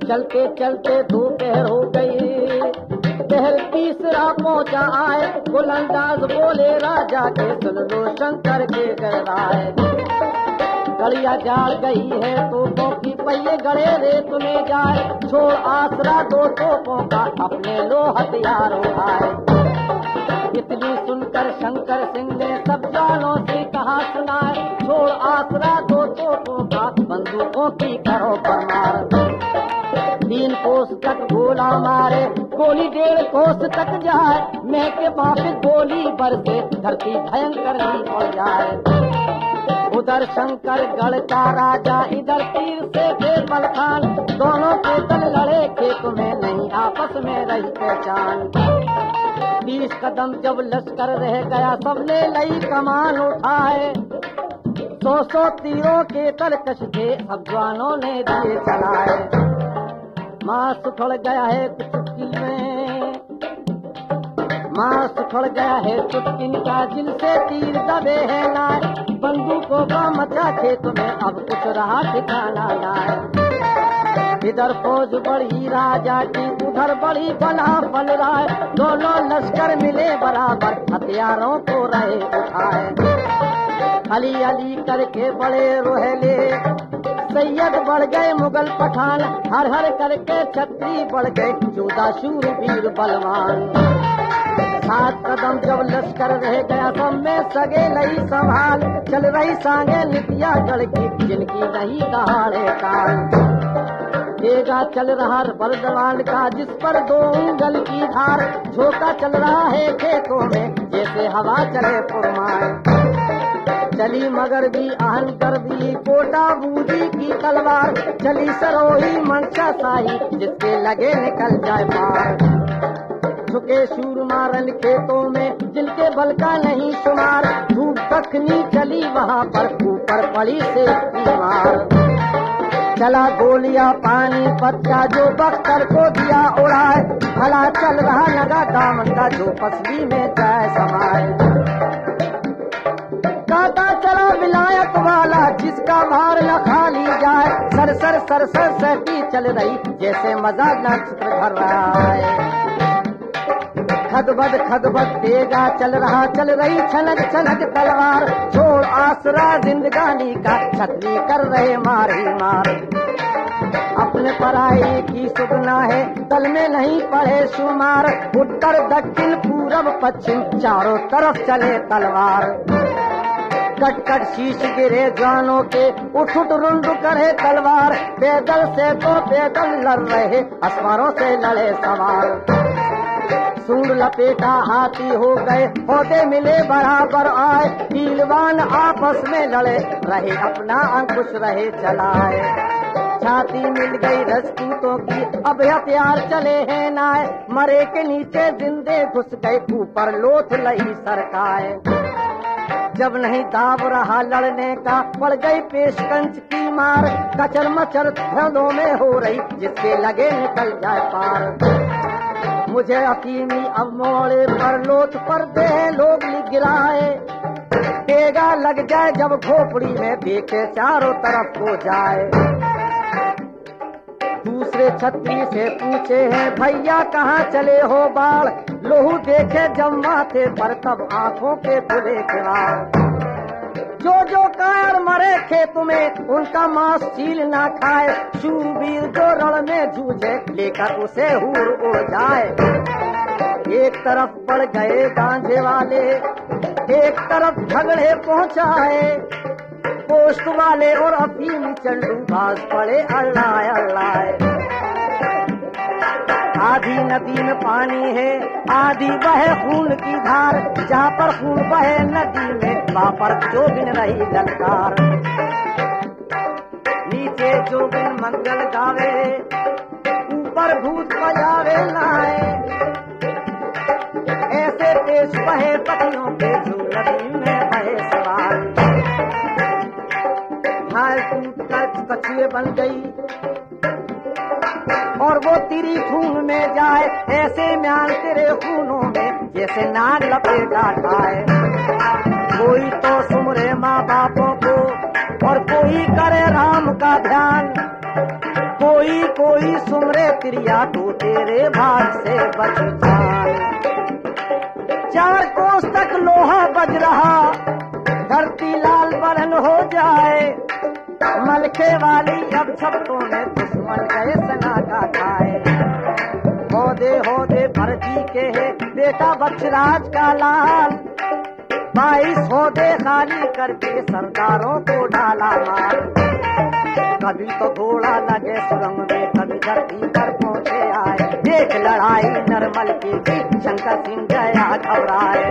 चलते चलते दोपहर हो गई, पहर तीसरा पहुंचा आए, बुलंदाज बोले राजा के सुन लो शंकर के गहराए। गड़िया जाड़ गई है तोपों की, पहिए गड़े रेत में जाए, छोड़ आसरा दो तोपों का, अपने लो हथियार उठाए। इतनी सुनकर शंकर सिंह ने सब जानों से कहा सुनाए, छोड़ आसरा दो तोपों का, बंदूकों की करो परमार। तीन कोस तक गोला मारे, गोली डेढ़ कोस तक जाए, महके वापिस गोली बरसे, धरती भयंकर ही पड़ जाए। उधर शंकर गढ़ का राजा, इधर तीर से थे बलखान, दोनों के दल लड़े खेत में, नहीं आपस में रही पहचान। बीस कदम जब लश्कर रह गया, सबने लई कमान उठाए, सौ सौ तीरों के तरकश थे, सब जवानों ने दिए चलाए। मांस उखड़ गया है चुटकी में, मांस उखड़ गया है चुटकिन का, जिनसे तीर दबे है नाय, बंदूकों का मचा खेत में, अब कुछ रहा ठिकाना नाय। इधर फौज बढ़ी राजा की, उधर बढ़ी बला बल राय, दोनों लश्कर मिले बराबर, हथियारों को रहे उठाए। अली अली करके बड़े रोहले, सैयद बढ़ गए मुगल पठान, हर हर करके छत्री बढ़ गए, चौदह शूरवीर बलवान। सात कदम जब लश्कर रह गया, सब में सगे लई संभाल, चल रही सांगे नितिया गढ़ की, जिनकी नहीं दहाड़े काल। तेगा चल रहा बलदवान का, जिस पर दो उंगल की धार, झोंका चल रहा है खेतों में, जैसे हवा चले पुरमान। चली मगर भी आहन कर दी, कोटा बूजी की तलवार, चली सरोही मनसा शाही, जिसके लगे निकल जाए पार। झुके शूर मारन खेतों में, जिनके बल का नहीं शुमार, धूप दखनी चली वहाँ पर, ऊपर पड़ी से मार। चला गोलियां पानी पत्ता, जो बख्तर को दिया उड़ाए, भला चल रहा लगा दामन का, जो पसली में जाए समाए। गाता चला विलायत वाला, जिसका भार न खाली जाए, सर सर सर सर सहती चल रही, जैसे मजा नक्षत्र भर रहा है। खदबद खदबद तेगा चल रहा, चल रही छनक छनक तलवार, छोड़ आसरा जिंदगानी का, छतरी कर रहे मार ही मार। अपने पराई की सुगना है, दल में नहीं पड़े शुमार, उत्तर दक्षिण पूरब पश्चिम, चारों तरफ चले तलवार। कट कट शीश गिरे जानों के, उठ उठ रुंड करे तलवार, पैदल से तो पैदल लड़ रहे, अस्वारों से लड़े सवार। सूर लपेटा हाथी हो गए, होते मिले बराबर आए, पीलवान आपस में लड़े रहे, अपना अंकुश रहे चलाए। छाती मिल गई रजपूतों की, अब हथियार चले हैं नाय, मरे के नीचे जिंदे घुस गए, ऊपर लोथ लही सरकाए। जब नहीं दाव रहा लड़ने का, पड़ गई पेशकंच की मार, कचर मचर धड़ों में हो रही, जिसके लगे निकल जाए पार। मुझे अफीमी अब मोड़े पर लोथ पर दे लोग गिराए, तेगा लग जाए जब खोपड़ी में, देखे चारों तरफ को जाए। दूसरे छत्री से पूछे हैं, भैया कहाँ चले हो बाढ़, लोहू देखे जब माथे पर, तब आंखों के खुले किवाड़। जो जो कायर मरे खेत में, उनका मांस चील ना खाए, शूरवीर जो रण में जूझे, लेकर उसे हूर उड़ जाए। एक तरफ बढ़ गए गांजे वाले, एक तरफ झगड़े पहुंचाए, पोस्ट वाले और अफीमी चंडू बाज पड़े अल्लाह अल्लाह। आधी नदी में पानी है, आधी बहे खून की धार, जहाँ पर खून बहे नदी में, वहाँ पर जोगिन रही ललकार। नीचे जोगिन मंगल गावे, ऊपर भूत बजावे लाए, ऐसे देश बहे पतियों के, जो नदी में बहे सवार। हाल टूट कर कछुए बन गई, और वो तेरी खून में जाए, ऐसे म्यान तेरे खूनों में, जैसे नाग लपेटा खाए। कोई तो सुमरे माँ बापों को, और कोई करे राम का ध्यान, कोई कोई कोई सुमरे क्रिया तो तेरे भाग से बच जाए। चार कोस तक लोहा बज रहा, धरती लाल बरन हो जाए। मलखे वाली अब छप्परों में दुश्मन गए सना का खाए। होदे होदे भरती के है बेटा बक्षराज का लाल, बाईस होदे खाली करके सरदारों को डाला मार। कभी तो घोड़ा लगे सुरंग में, कभी धरती पर पहुंचे आए। देख लड़ाई नरमल की भी, शंकर सिंह गया घबराए।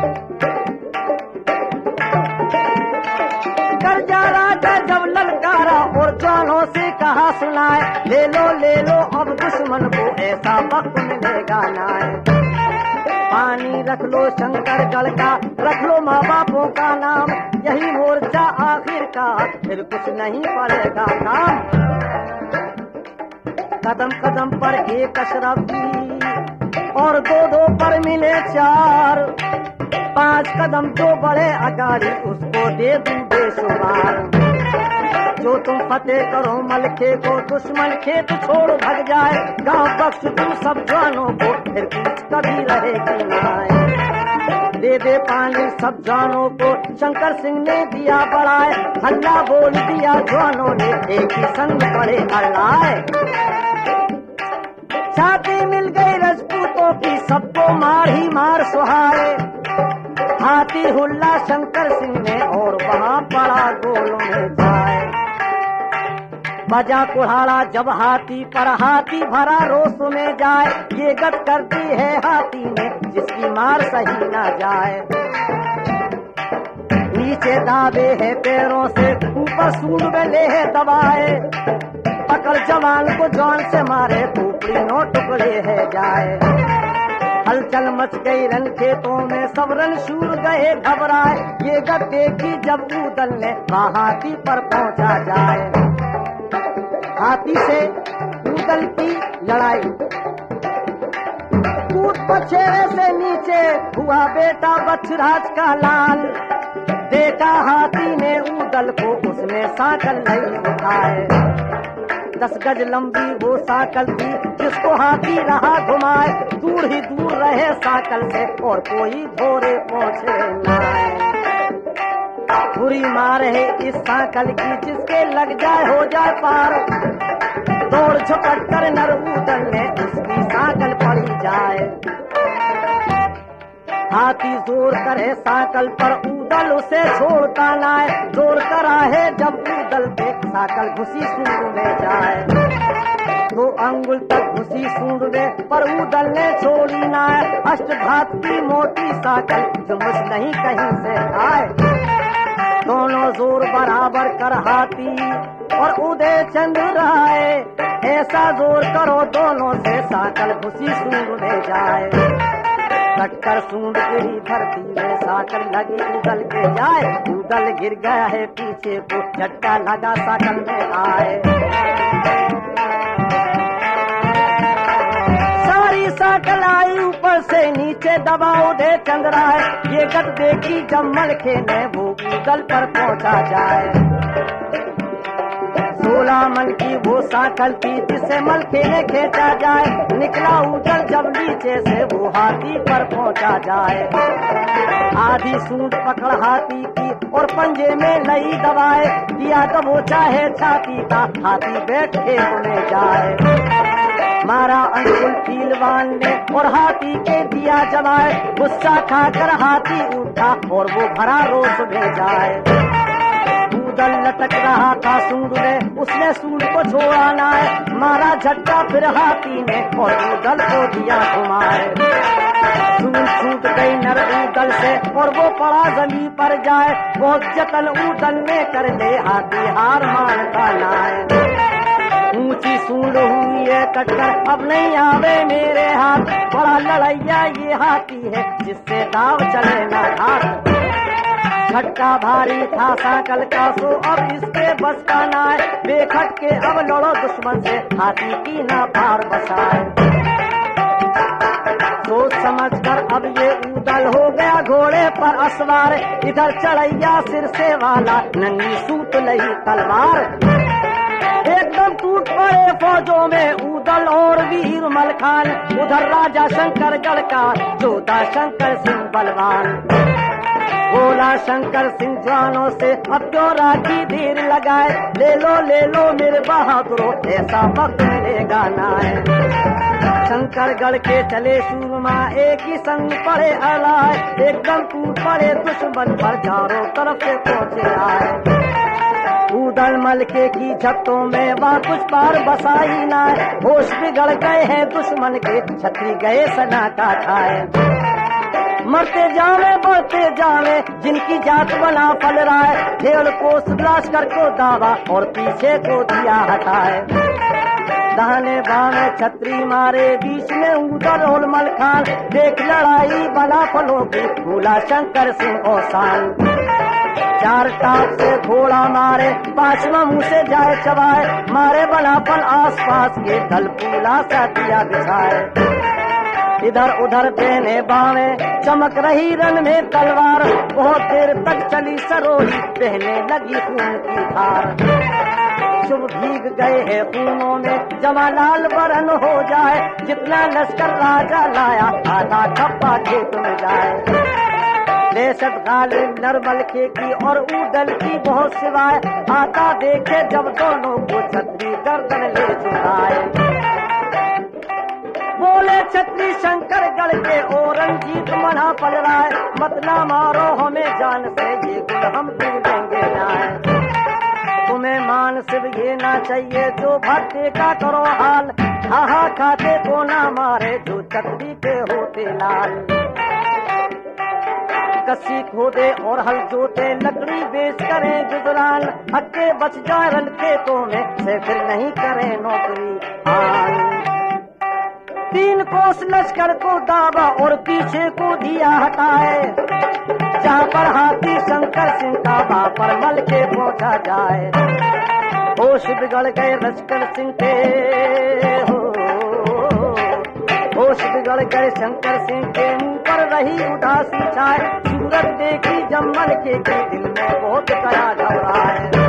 कर्जा राजा जब ललकारा और जानों से कहा सुनाए, ले लो ले लो अब दुश्मन को ऐसा वक्त मिलेगा नाए। पानी रख लो शंकर गढ़ का, रख लो माँ बापों का नाम, यही मोर्चा आखिर का, फिर कुछ नहीं पड़ेगा काम। कदम कदम पर एक अशरफी और दो दो पर मिले चार, पांच कदम जो बढ़े अगाड़ी उसको दे दूं बेशुमार। जो तुम फतेह करो मलखे को, दुश्मन खेत छोड़ भग जाए। गांव बख्श तुम सब जानों को, फिर कुछ कभी रहेगी नाए। दे दे पानी सब जानों को, शंकर सिंह ने दिया बढ़ाए। हल्ला बोल दिया जानों ने, एक ही संग बड़े हल्लाए। छाती मिल गई राजपूतों की, सबको मार ही मार सुहाए। हाथी हुल्ला शंकर सिंह ने और वहाँ पड़ा गोल में जाए। बजा कुल्हाड़ा जब हाथी पर, हाथी भरा रोष में जाए। ये गत करती है हाथी ने, जिसकी मार सही ना जाए। नीचे दाबे है पैरों से, ऊपर सूंड में ले है दबाए। पकड़ जवान को जान से मारे, खोपड़ी नो टुकड़े है जाए। हलचल मच गई रन खेतों में, सब रन शूर गए घबराए। ये गत देखी जब ऊदल ने, हाथी पर पहुंचा जाए। हाथी से ऊदल की लड़ाई, कूद पछेरे से नीचे हुआ बेटा बक्षराज का लाल। देखा हाथी ने ऊदल को, उसने साकल नहीं उठाए। दस गज लंबी वो साकल थी, जिसको हाथी रहा घुमाए। दूर ही दूर रहे साकल से, और कोई धोरे पहुंचे ना। बुरी मार है इस साकल की, जिसके लग जाए हो जाए पार। दौड़ झपट कर नर ऊदल ने, उसकी साकल पड़ी जाए। हाथी जोर करे साकल पर, ऊदल उसे छोड़ता ना है। जोर करा है जब ऊदल पे, साकल घुसी सूंड में जाए। दो अंगुल तक घुसी सूंड में, पर ऊदल ने छोड़ी ना है। अष्टघात की मोटी साकल, जो मुझ नहीं कहीं से आए। दोनों जोर बराबर कर हाथी और उदय चंद्र राय, ऐसा जोर करो दोनों से, साकल घुसी सूंड में जाए। कटकर सूंड गिरी धरती में, साकल लगी उदल के जाए। उदल गिर गया है पीछे को, झटका लगा साकल में आए। सारी साकल आई ऊपर से नीचे दबाओ दे चंद्राए। ये गत देखी जब मलखे ने, वो उदल पर पहुंचा जाए। सोलह मन की वो साकल थी, जिसे मलखे ने खींचा जाए। निकला उदल जब नीचे से, वो हाथी पर पहुंचा जाए। आधी सूंड पकड़ हाथी की, और पंजे में लई दबाए। दिया दबोचा है छाती का, हाथी बैठ खेत में जाए। मारा अंकुल पीलवान ने, और हाथी के दिया जलाए। गुस्सा खाकर हाथी उठा, और वो भरा रोष में जाए। ऊदल लटक रहा था सूंड में, उसने सूंड को छोड़ा ना है। मारा झटका फिर हाथी ने, और ऊदल को दिया घुमाए। सूंड छूट गई नर ऊदल से, और वो पड़ा जमीन पर जाए। बहुत जतन ऊदल ने कर ले, हाथी हार मानता ना है। ऊंची सूंड हुई है कटकर, अब नहीं आवे मेरे हाथ। बड़ा लड़ैया ये हाथी है, जिससे दाव चले ना हाथ। झटका भारी था साकल का, सो अब इसके बस का ना है। बेखट के अब लड़ो दुश्मन से, हाथी की ना पार बसाए। सोच समझ कर अब ये ऊदल हो गया घोड़े पर असवार। इधर चढ़ैया सिर से वाला, नंगी सूत लही तलवार। एकदम टूट पड़े फौजों में उदल और वीर मलखान। उधर राजा शंकरगढ़ का जोधा शंकर सिंह बलवान। बोला शंकर सिंह जवानों से अब क्यों राखी देर लगाए, ले लो ले लो मेरे बहादुरों ऐसा वक्त मिलेगा ना है। शंकरगढ़ के चले सूरमा एक ही संग पड़े अलाए, एकदम टूट पड़े दुश्मन पर चारों तरफ से पहुंचे आए। उदल मलके की छतों में वहाँ कुछ पार बसाई ना, होश बिगड़ गए हैं दुश्मन के छतरी गए सना का खाए। मरते जावे बढ़ते जावे जिनकी जात बना फल रहा है, ढेर को लाश्कर को दावा और पीछे को दिया हटाए। दाने बामे छतरी मारे बीच में उदल और मलखान, देख लड़ाई बना फलों की भूला शंकर सिंह ओसान। चार टाप से घोड़ा मारे पांचवा मुंह से जाए चबाए, मारे बनापन आस पास के दल फूला सा दिया बिछाए। इधर उधर देने बावे चमक रही रन में तलवार, बहुत देर तक चली सरोही बहने लगी खून की धार। शुभ भीग गए हैं खूनों में जमा लाल बरन हो जाए, जितना लश्कर राजा लाया आधा खप्पा खेत में जाए। लेसत गाले नरमल के की और उदल की बहुत सिवाय, आता देखे जब दोनों को छतरी गर्दन ले चुकाए। बोले छतरी शंकरगढ़ के ओ रंजीत मना पल रहा है, मत ना मारो हमें जान से ये गुण हम फिर देंगे ना। तुम्हें मान सिर्फ ये ना चाहिए जो भक्ति का करो हाल, हाहा खाते को ना मारे जो छतरी के होते लाल। कसी खोदे और हल जोते लकड़ी बेच करें गुजरान, हक्के बच जाए रन खेतों में से फिर नहीं करें नौकरी हाल। तीन कोस लश्कर को दावा और पीछे को दिया हटाए, जहाँ पर हाथी शंकर सिंह का बापर मल के पहुंचा जाए। होश बिगड़ गए लश्कर सिंह के हो, होश बिगड़ गए शंकर सिंह के मुंह पर रही उदासी छाए। सूरत देखी जम्मल के दिल में बहुत कड़ा घबराए।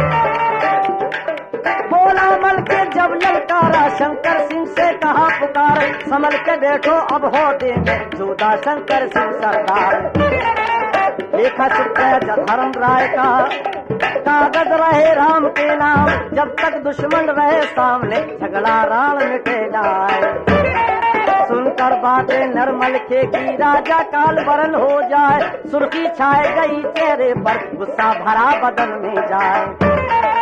बोला मल के जब ललकारा शंकर सिंह से कहा पुकार, संभल के बैठो अब होते में जोधा शंकर सिंह सरदार। लेखा चित्र धर्म राय का कागज रहे राम के नाम, जब तक दुश्मन रहे सामने झगड़ा राण मिटे जाए। सुनकर बातें नरमल के की राजा काल बरन हो जाए, सुर्खी छाए गई चेहरे पर गुस्सा भरा बदन में जाए।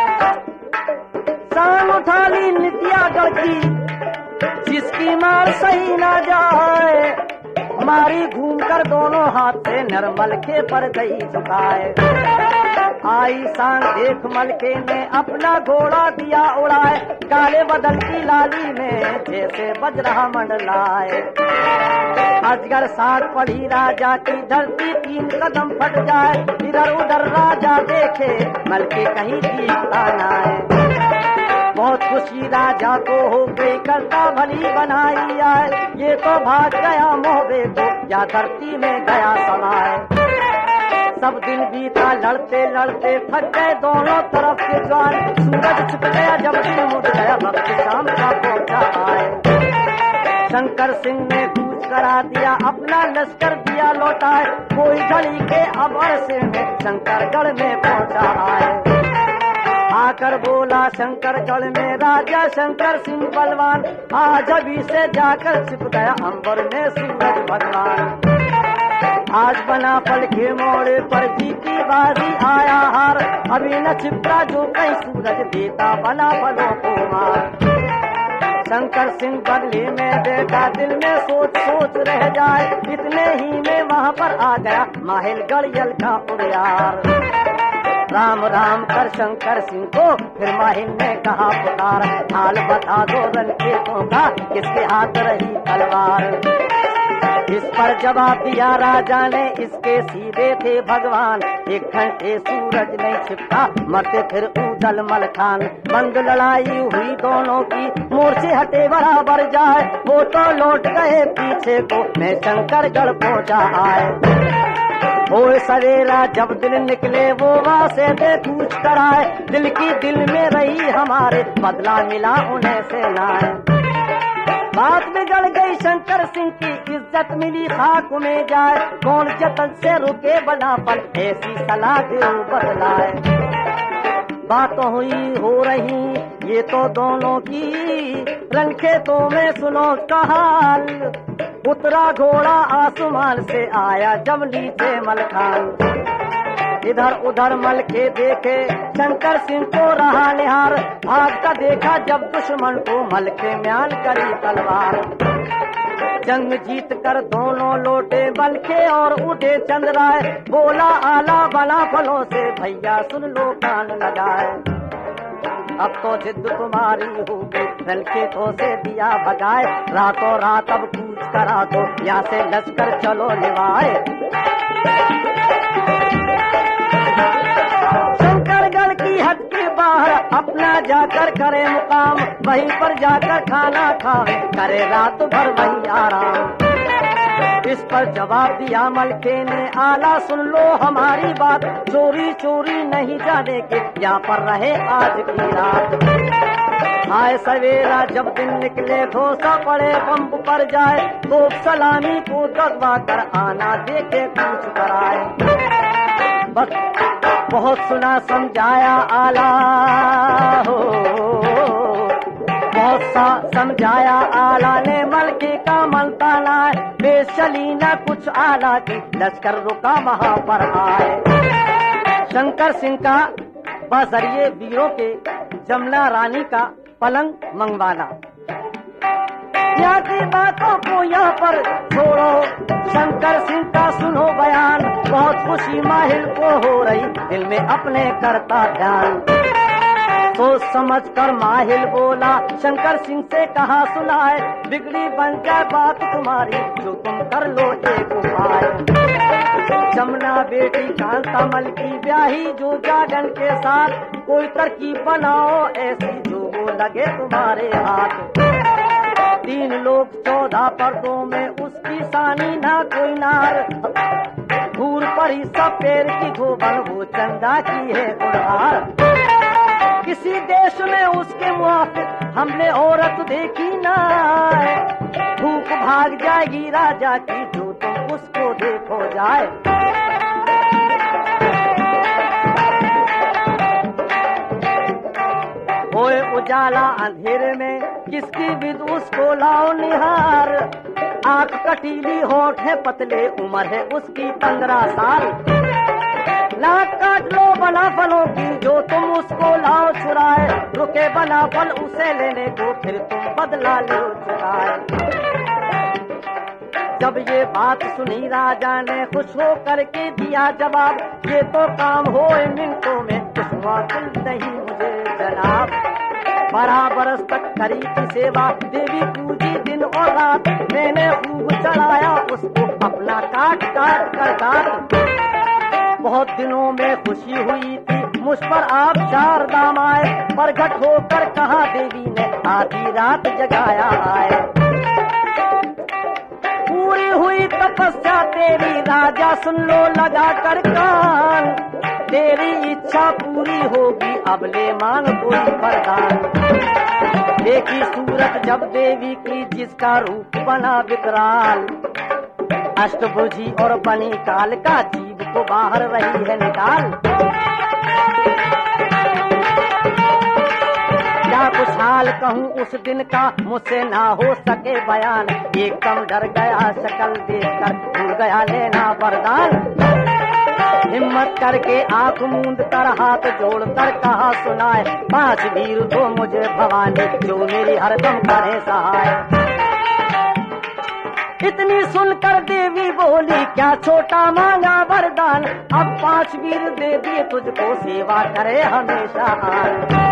शान उठा ली नित्यागढ़ की जिसकी मार सही ना जाए, मारी घूमकर दोनों हाथ से नरमल के पर गई झुकाए। आई शान देख मलके ने अपना घोड़ा दिया उड़ाए, काले बदल की लाली में जैसे बज रहा मंडलाए। अजगर साथ पड़ी राजा की धरती तीन कदम फट जाए, इधर उधर राजा देखे मलके कहीं दिखता ना है। बहुत खुशी राजा को हो गई करता भली बनाई आए, ये तो भाग गया मोहबे को या धरती में गया समाए। सब दिन बीता लड़ते लड़ते थक गए दोनों तरफ के जवान, सूरज छुप गया जब दिन मुड़ गया वक्त शाम का पहुंचा आए। शंकर सिंह ने कूच करा दिया अपना लश्कर दिया लौटाए, कोई घड़ी के अब अरसे में शंकरगढ़ में पहुंचा आए। आकर बोला शंकरगढ़ में राजा शंकर सिंह बलवान, आज अभी से जाकर छिप गया अंबर में सूरज भगवान। आज बना पल के मोड़े पर जीती बाजी आया हार, अभी न छिपता जो कहीं सूरज देता बना पलों को मार। शंकर सिंह बगले में बैठा दिल में सोच सोच रह जाए, इतने ही में वहाँ पर आ गया माहिल गड़ियल का उड़ियार। राम राम कर शंकर सिंह को फिर माहिल ने कहा पुकार, हाल बता दो रन खेतों का किसके हाथ रही तलवार। इस पर जवाब दिया राजा ने इसके सीधे थे भगवान, एक घंटे सूरज नहीं छिपता मरते फिर उदल मलखान। बंद लड़ाई हुई दोनों की मोर्चे हटे बराबर जाए, वो तो लौट गए पीछे को मैं शंकरगढ़ पहुंचा आए। ओए सवेरा जब दिल निकले वो वहाँ से दे कूच कराए, दिल की दिल में रही हमारे बदला मिला उन्हें से लाए। बात बिगड़ गई शंकर सिंह की, इज्जत मिली खाक में जाए, कौन जतन से रुके बना पल ऐसी सलाह दे बदलाए। बातों हुई हो रही ये तो दोनों की, रंग खेतों में सुनो का हाल, उतरा घोड़ा आसमान से आया जब नीचे मलखान। इधर उधर मल के देखे शंकर सिंह को रहा निहार, भागता देखा जब दुश्मन को मल के म्यान करी तलवार। जंग जीत कर दोनों लौटे बल के और उठे चंद राय, बोला आला बला फलों से भैया सुन लो कान लगाए। अब तो जिद तुम्हारी होगी रल खेतों से दिया भगाए, रातों रात अब कूच करा दो यहाँ से लश्कर चलो निभाए। शंकरगढ़ की हद के बाहर अपना जाकर करे मुकाम, वहीं पर जाकर खाना खाए करे रात भर वही आराम। इस पर जवाब दिया मलके ने आला सुन लो हमारी बात, चोरी चोरी नहीं जाने के यहाँ पर रहे आज की रात। आए सवेरा जब दिन निकले धोसा पड़े पंप पर जाए, तो सलामी को दबा कर आना देखे पूछ कराए। बस बहुत सुना समझाया आला हो, बहुत सा समझाया आला ने मलके का मन ताना, बेचली न कुछ आला की लश्कर रुका वहाँ पर आए। शंकर सिंह का बजरिए वीरों के जमुना रानी का पलंग मंगवाना। यहाँ की बातों को यहाँ पर छोड़ो, शंकर सिंह का सुनो बयान, बहुत खुशी माहिल को हो रही दिल में अपने करता ध्यान। सोच समझ कर माहिल बोला शंकर सिंह से कहा सुनाए, बिगड़ी बन जाए बात तुम्हारी जो तुम कर लो एक उपाय। जमुना बेटी कांता मल की ब्याही जो जागन के साथ, कोई तरकीब बनाओ ऐसी जो वो लगे तुम्हारे हाथ। तीन लोग चौदह पर्दों में उसकी सानी ना कोई नार, धूल पर ही सब पैर की धोबन वो चंदा की है उड़ार। किसी देश में उसके मुआफिक हमने औरत देखी ना, भूख भाग जाएगी राजा की जो तुम उसको देखो जाए। होए उजाला अंधेरे में किसकी विद उसको लाओ निहार, आंख कटीली होठ है पतले उम्र है उसकी पंद्रह साल। नाक काट लो बना फलों की जो तुम उसको लाओ छुराए, रुके बना फल उसे लेने को फिर तुम बदला लो चुराए। जब ये बात सुनी राजा ने खुश हो करके दिया जवाब, ये तो काम हो मिनटों में कुछ वाकिल नहीं मुझे जनाब। बारह बरस तक करी की सेवा देवी पूजी दिन और रात, मैंने खूब चढ़ाया उसको अपना काट काट कर दांत। बहुत दिनों में खुशी हुई थी मुझ पर आप चार दाम आए, प्रगट होकर कहा देवी ने आधी रात जगाया आए। पूरी हुई तपस्या तेरी राजा सुन लो लगा कर कान, तेरी इच्छा पूरी होगी अब ले मांग कोई वरदान। देखी सूरत जब देवी की जिसका रूप बना विकराल, अष्टभुजी और बनी काल का जीव को बाहर रही है निकाल। क्या कुछ हाल कहूँ उस दिन का मुझसे ना हो सके बयान, एकदम डर गया शक्ल देखकर भूल गया लेना वरदान। हिम्मत करके आंख मूंद कर हाथ जोड़कर कहा सुनाए, पांच वीर दो मुझे भवानी जो मेरी हरदम करे सहाय। इतनी सुनकर देवी बोली क्या छोटा मांगा वरदान, अब पांच वीर दे दिए तुझको सेवा करे हमेशा आन।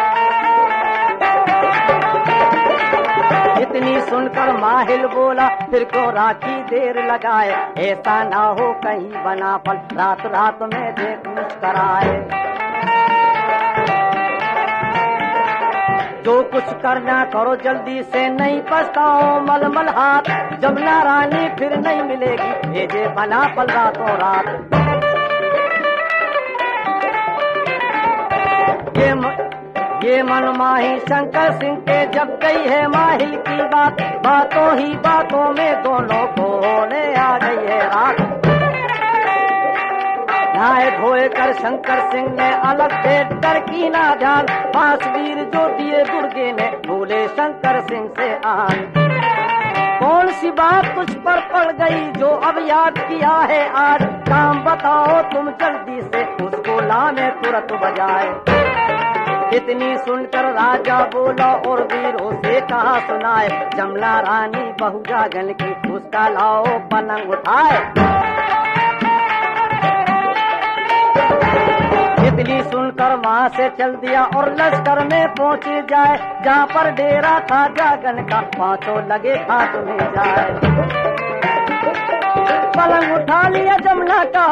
इतनी सुनकर माहिल बोला फिर को राखी देर लगाए, ऐसा ना हो कहीं बना फल रात रात में देख मुस्कराए। जो कुछ करना करो जल्दी से, नहीं पछताओ मलमल हाथ। जमुना रानी फिर नहीं मिलेगी, भेजे बना पल रातों रात। ये म... ये मनमाही शंकर सिंह के जब गई है माहिल की बात, बातों ही बातों में दोनों को होने आ गई है रात। नहाए धोए कर शंकर सिंह ने अलग से डर की ना ध्यान, पांच वीर जो दिए दुर्गे ने भूले शंकर सिंह से आन। कौन सी बात तुझ पर पड़ गई जो अब याद किया है आज, काम बताओ तुम जल्दी से, उसको लाने तुरंत बजाए। इतनी सुनकर राजा बोला और वीरों से कहा सुनाए, जमुना रानी बहु जागन की, उसका लाओ पलंग उठाए। इतनी सुनकर वहाँ से चल दिया और लश्कर में पहुँचे जाए, जहाँ पर डेरा था जागन का, पांचों लगे हाथ में जाए। पलंग उठा लिया जमुना का,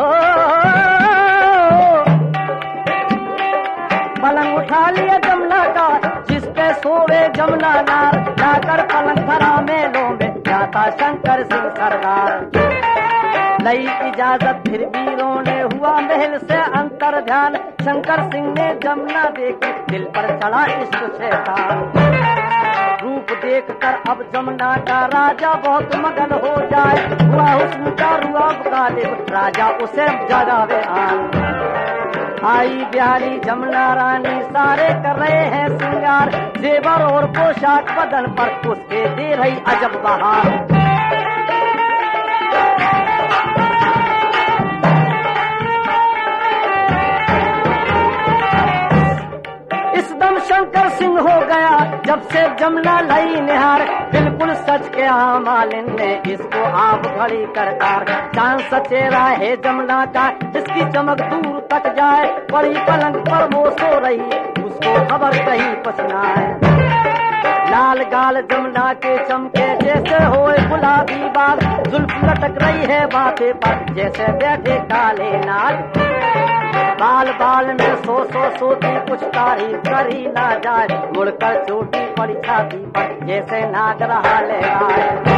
पलंग उठा लिया जमुना का, जिस पे सोवे जमुना नार, जाकर पलंग धरा मेलों में जाता शंकर सिंह सरदार। लई इजाजत फिर वीरों ने हुआ महल से अंतर ध्यान, शंकर सिंह ने जमुना देखी दिल पर चढ़ा इश्क शैतान। रूप देख कर अब जमुना का राजा बहुत मगन हो जाए, हुआ हुस्न का रुआब गालिब, राजा उसे जगावे आन। आई प्यारी जमुना रानी सारे कर रहे हैं श्रृंगार, जेवर और पोशाक बदन पर उसके दे रही अजब बहार। इसदम शंकर सिंह हो गया जब से जमुना लाई निहार, बिल्कुल सच के मालिन ने इसको आप घड़ी कर कार। चांद सचेरा है जमुना का, जिसकी चमक दूर तक जाए, बड़ी पलंग पर वो सो रही, उसको खबर कहीं पसीना है। लाल गाल जमुना के चमके जैसे होए गुलाबी बाल, जुल्फ लटक रही है बातें पर जैसे बैठे काले नाल। बाल बाल में सो सो सोती कुछ तारीफ करी ना जाए, मुड़कर चोटी पड़ी छाती पर जैसे नाग रहा ले आए।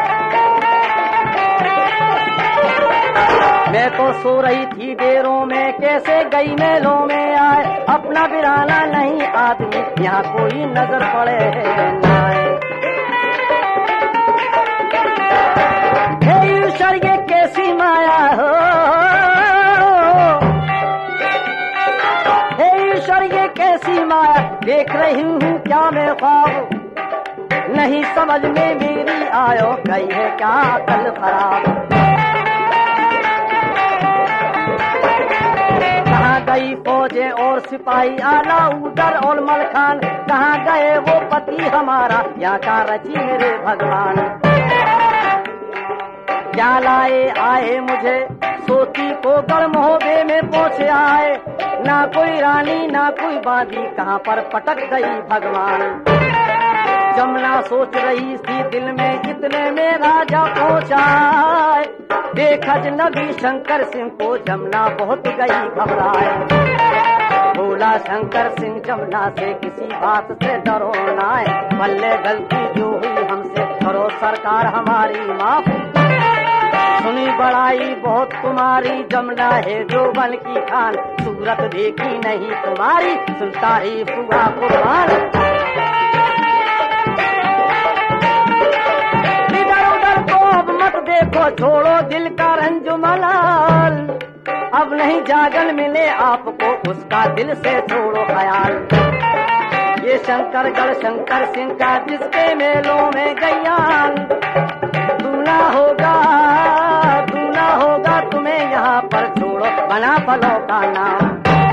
मैं तो सो रही थी डेरों में, कैसे गई मेलों में आए, अपना बिराना नहीं आदमी यहाँ कोई नजर पड़े ना आए। हे ईश्वर ये कैसी माया हो, हे ईश्वर ये कैसी माया, देख रही हूँ क्या मैं ख्वाब, नहीं समझ में मेरी आयो, गई है क्या अकल खराब। कहाँ गई फौजें और सिपाही आला उदर और मलखान, कहाँ गए वो पति हमारा, यहाँ का रची मेरे भगवान। क्या लाए आए मुझे सोती को गढ़ मोहबे में पहुँचे आए, ना कोई रानी ना कोई बांदी, कहाँ पर पटक गई भगवान। जमुना सोच रही थी दिल में, इतने में राजा पहुँचा, देख अजनबी शंकर सिंह को जमुना बहुत गई घबराए। बोला शंकर सिंह जमुना से किसी बात से डरो ना, बल्ले गलती जो हुई हमसे करो सरकार हमारी माफ। सुनी बड़ाई बहुत तुम्हारी, जमुना है जो बन की खान, सूरत देखी नहीं तुम्हारी, सुनता ही हुआ कुर्बान। इधर उधर को अब मत देखो, छोड़ो दिल का रंज मलाल, अब नहीं जागन मिले आपको उसका दिल से छोड़ो ख्याल। ये शंकरगढ़ शंकर सिंह का जिसके मेलों में गयान, दूना होगा दूना होगा तुम्हें यहाँ पर, छोड़ो बना फलों का नाम।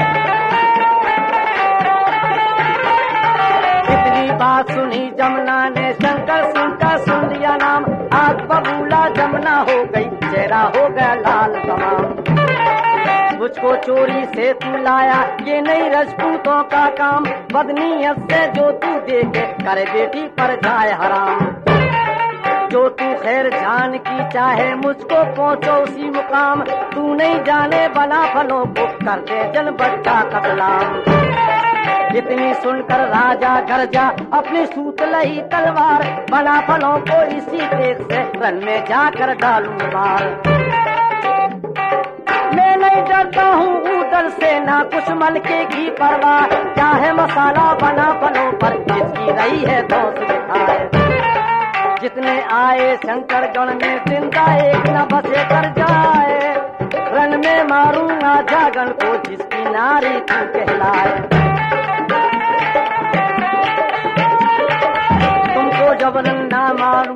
इतनी बात सुनी जमुना ने, शंकर सिंह का सुन लिया नाम, आग बबूला जमुना हो गई, चेहरा हो गया लाल तमाम। मुझको चोरी से तू लाया, ये नहीं राजपूतों का काम, बदनीयत से जो तू देखे करे बेटी पर जाए हराम। जो तू खैर जान की चाहे मुझको पहुँचो उसी मुकाम, तू नहीं जाने बना फलों को कर दे जन बच्चा कतलाम। इतनी सुनकर राजा गरजा, अपनी सूत लही तलवार, बना फलों को इसी तेज से रन में जाकर डालूं मार। मैं नहीं डरता हूँ ऊदल से, ना कुछ मलके की परवाह, चाहे मसाला बना फलों पर जिसकी रही है दोस्त दिखाए। जितने आए शंकर गण में जिंदा एक न बसे कर जाए, रन में मारूंगा जागन को जिसकी नारी तू कहलाए। तुमको जबरन ना मारूं,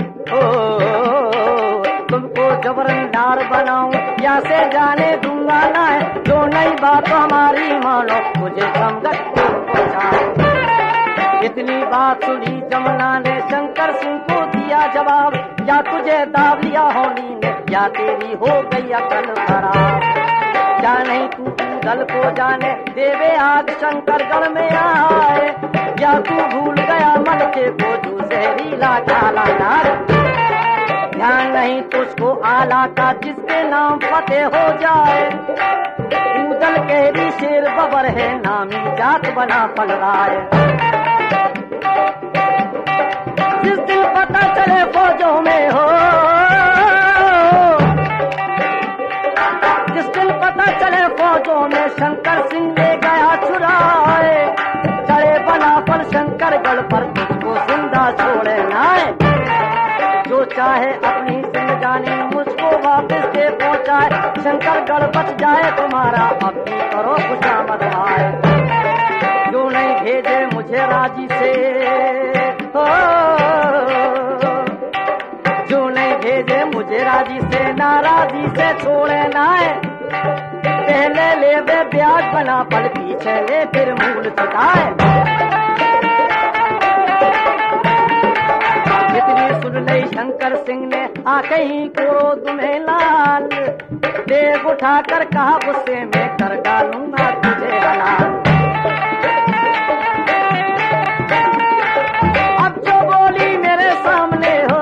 ओ तुमको जबरनदार बनाऊं, या से जाने दूंगा ना, जो नई बात हमारी मानो मुझे समझ पहुंचाओ। इतनी बात सुनी जमुना ने शंकर सिंह को दिया जवाब, या तुझे दाब लिया होनी ने, या तेरी हो गई अकल खराब। क्या नहीं तू दल को जाने, देवे आग शंकर गढ़ में आए, या तू भूल गया मलके को जो जहरीला काला नाग। ध्यान नहीं तुझको आला का जिसके नाम फतेह हो जाए, ऊदल केरी शेर बबर है नामी जात बना पल रहा है। जिस दिन पता चले फौजों में हो, जिस दिन पता चले फौजों में शंकर सिंह ले गया चुराए, चढ़े बना पर शंकर गढ़ पर तुझको जिंदा छोड़े नाए। जो चाहे अपनी जिंदगानी मुझको वापस दे पहुंचाए, शंकर गढ़ बच जाए तुम्हारा अपनी करो खुशामद आए। जो नहीं भेजे मुझे राजी से, हो जो नहीं भेजे मुझे राजी से, नाराजी से छोड़े नाए। पहले ले वे ब्याज बना पल, पीछे ले फिर मूल चुकाए। इतनी सुन ली शंकर सिंह ने आके ही क्रोध में लाल, देव उठाकर कहा गुस्से में कर डालूंगा तुझे हलाल। अब जो बोली मेरे सामने हो,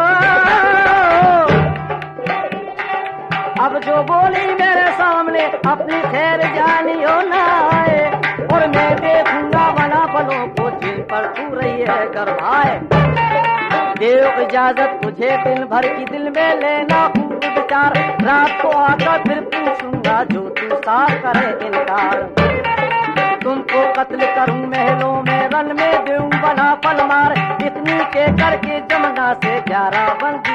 अब जो बोली मेरे सामने, अपनी खैर जानी हो ना आए, और मैं देखूंगा बना फलों को जिन पर तू रही है करवाए। देव इजाजत तुझे दिन भर की दिल में लेना खूब विचार, रात को आकर फिर पूछूंगा जो तू साफ करे इनकार। तुमको कत्ल करूं महलों में, रन में दूं बना पल मार, इतनी के करके जमुना से ग्यारह बंदी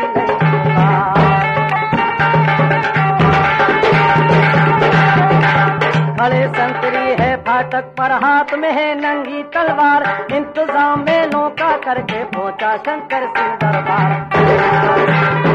खड़े संतरी है फाटक पर, हाथ में है नंगी तलवार, इंतजाम में नौका करके पहुंचा शंकर सिंह दरबार।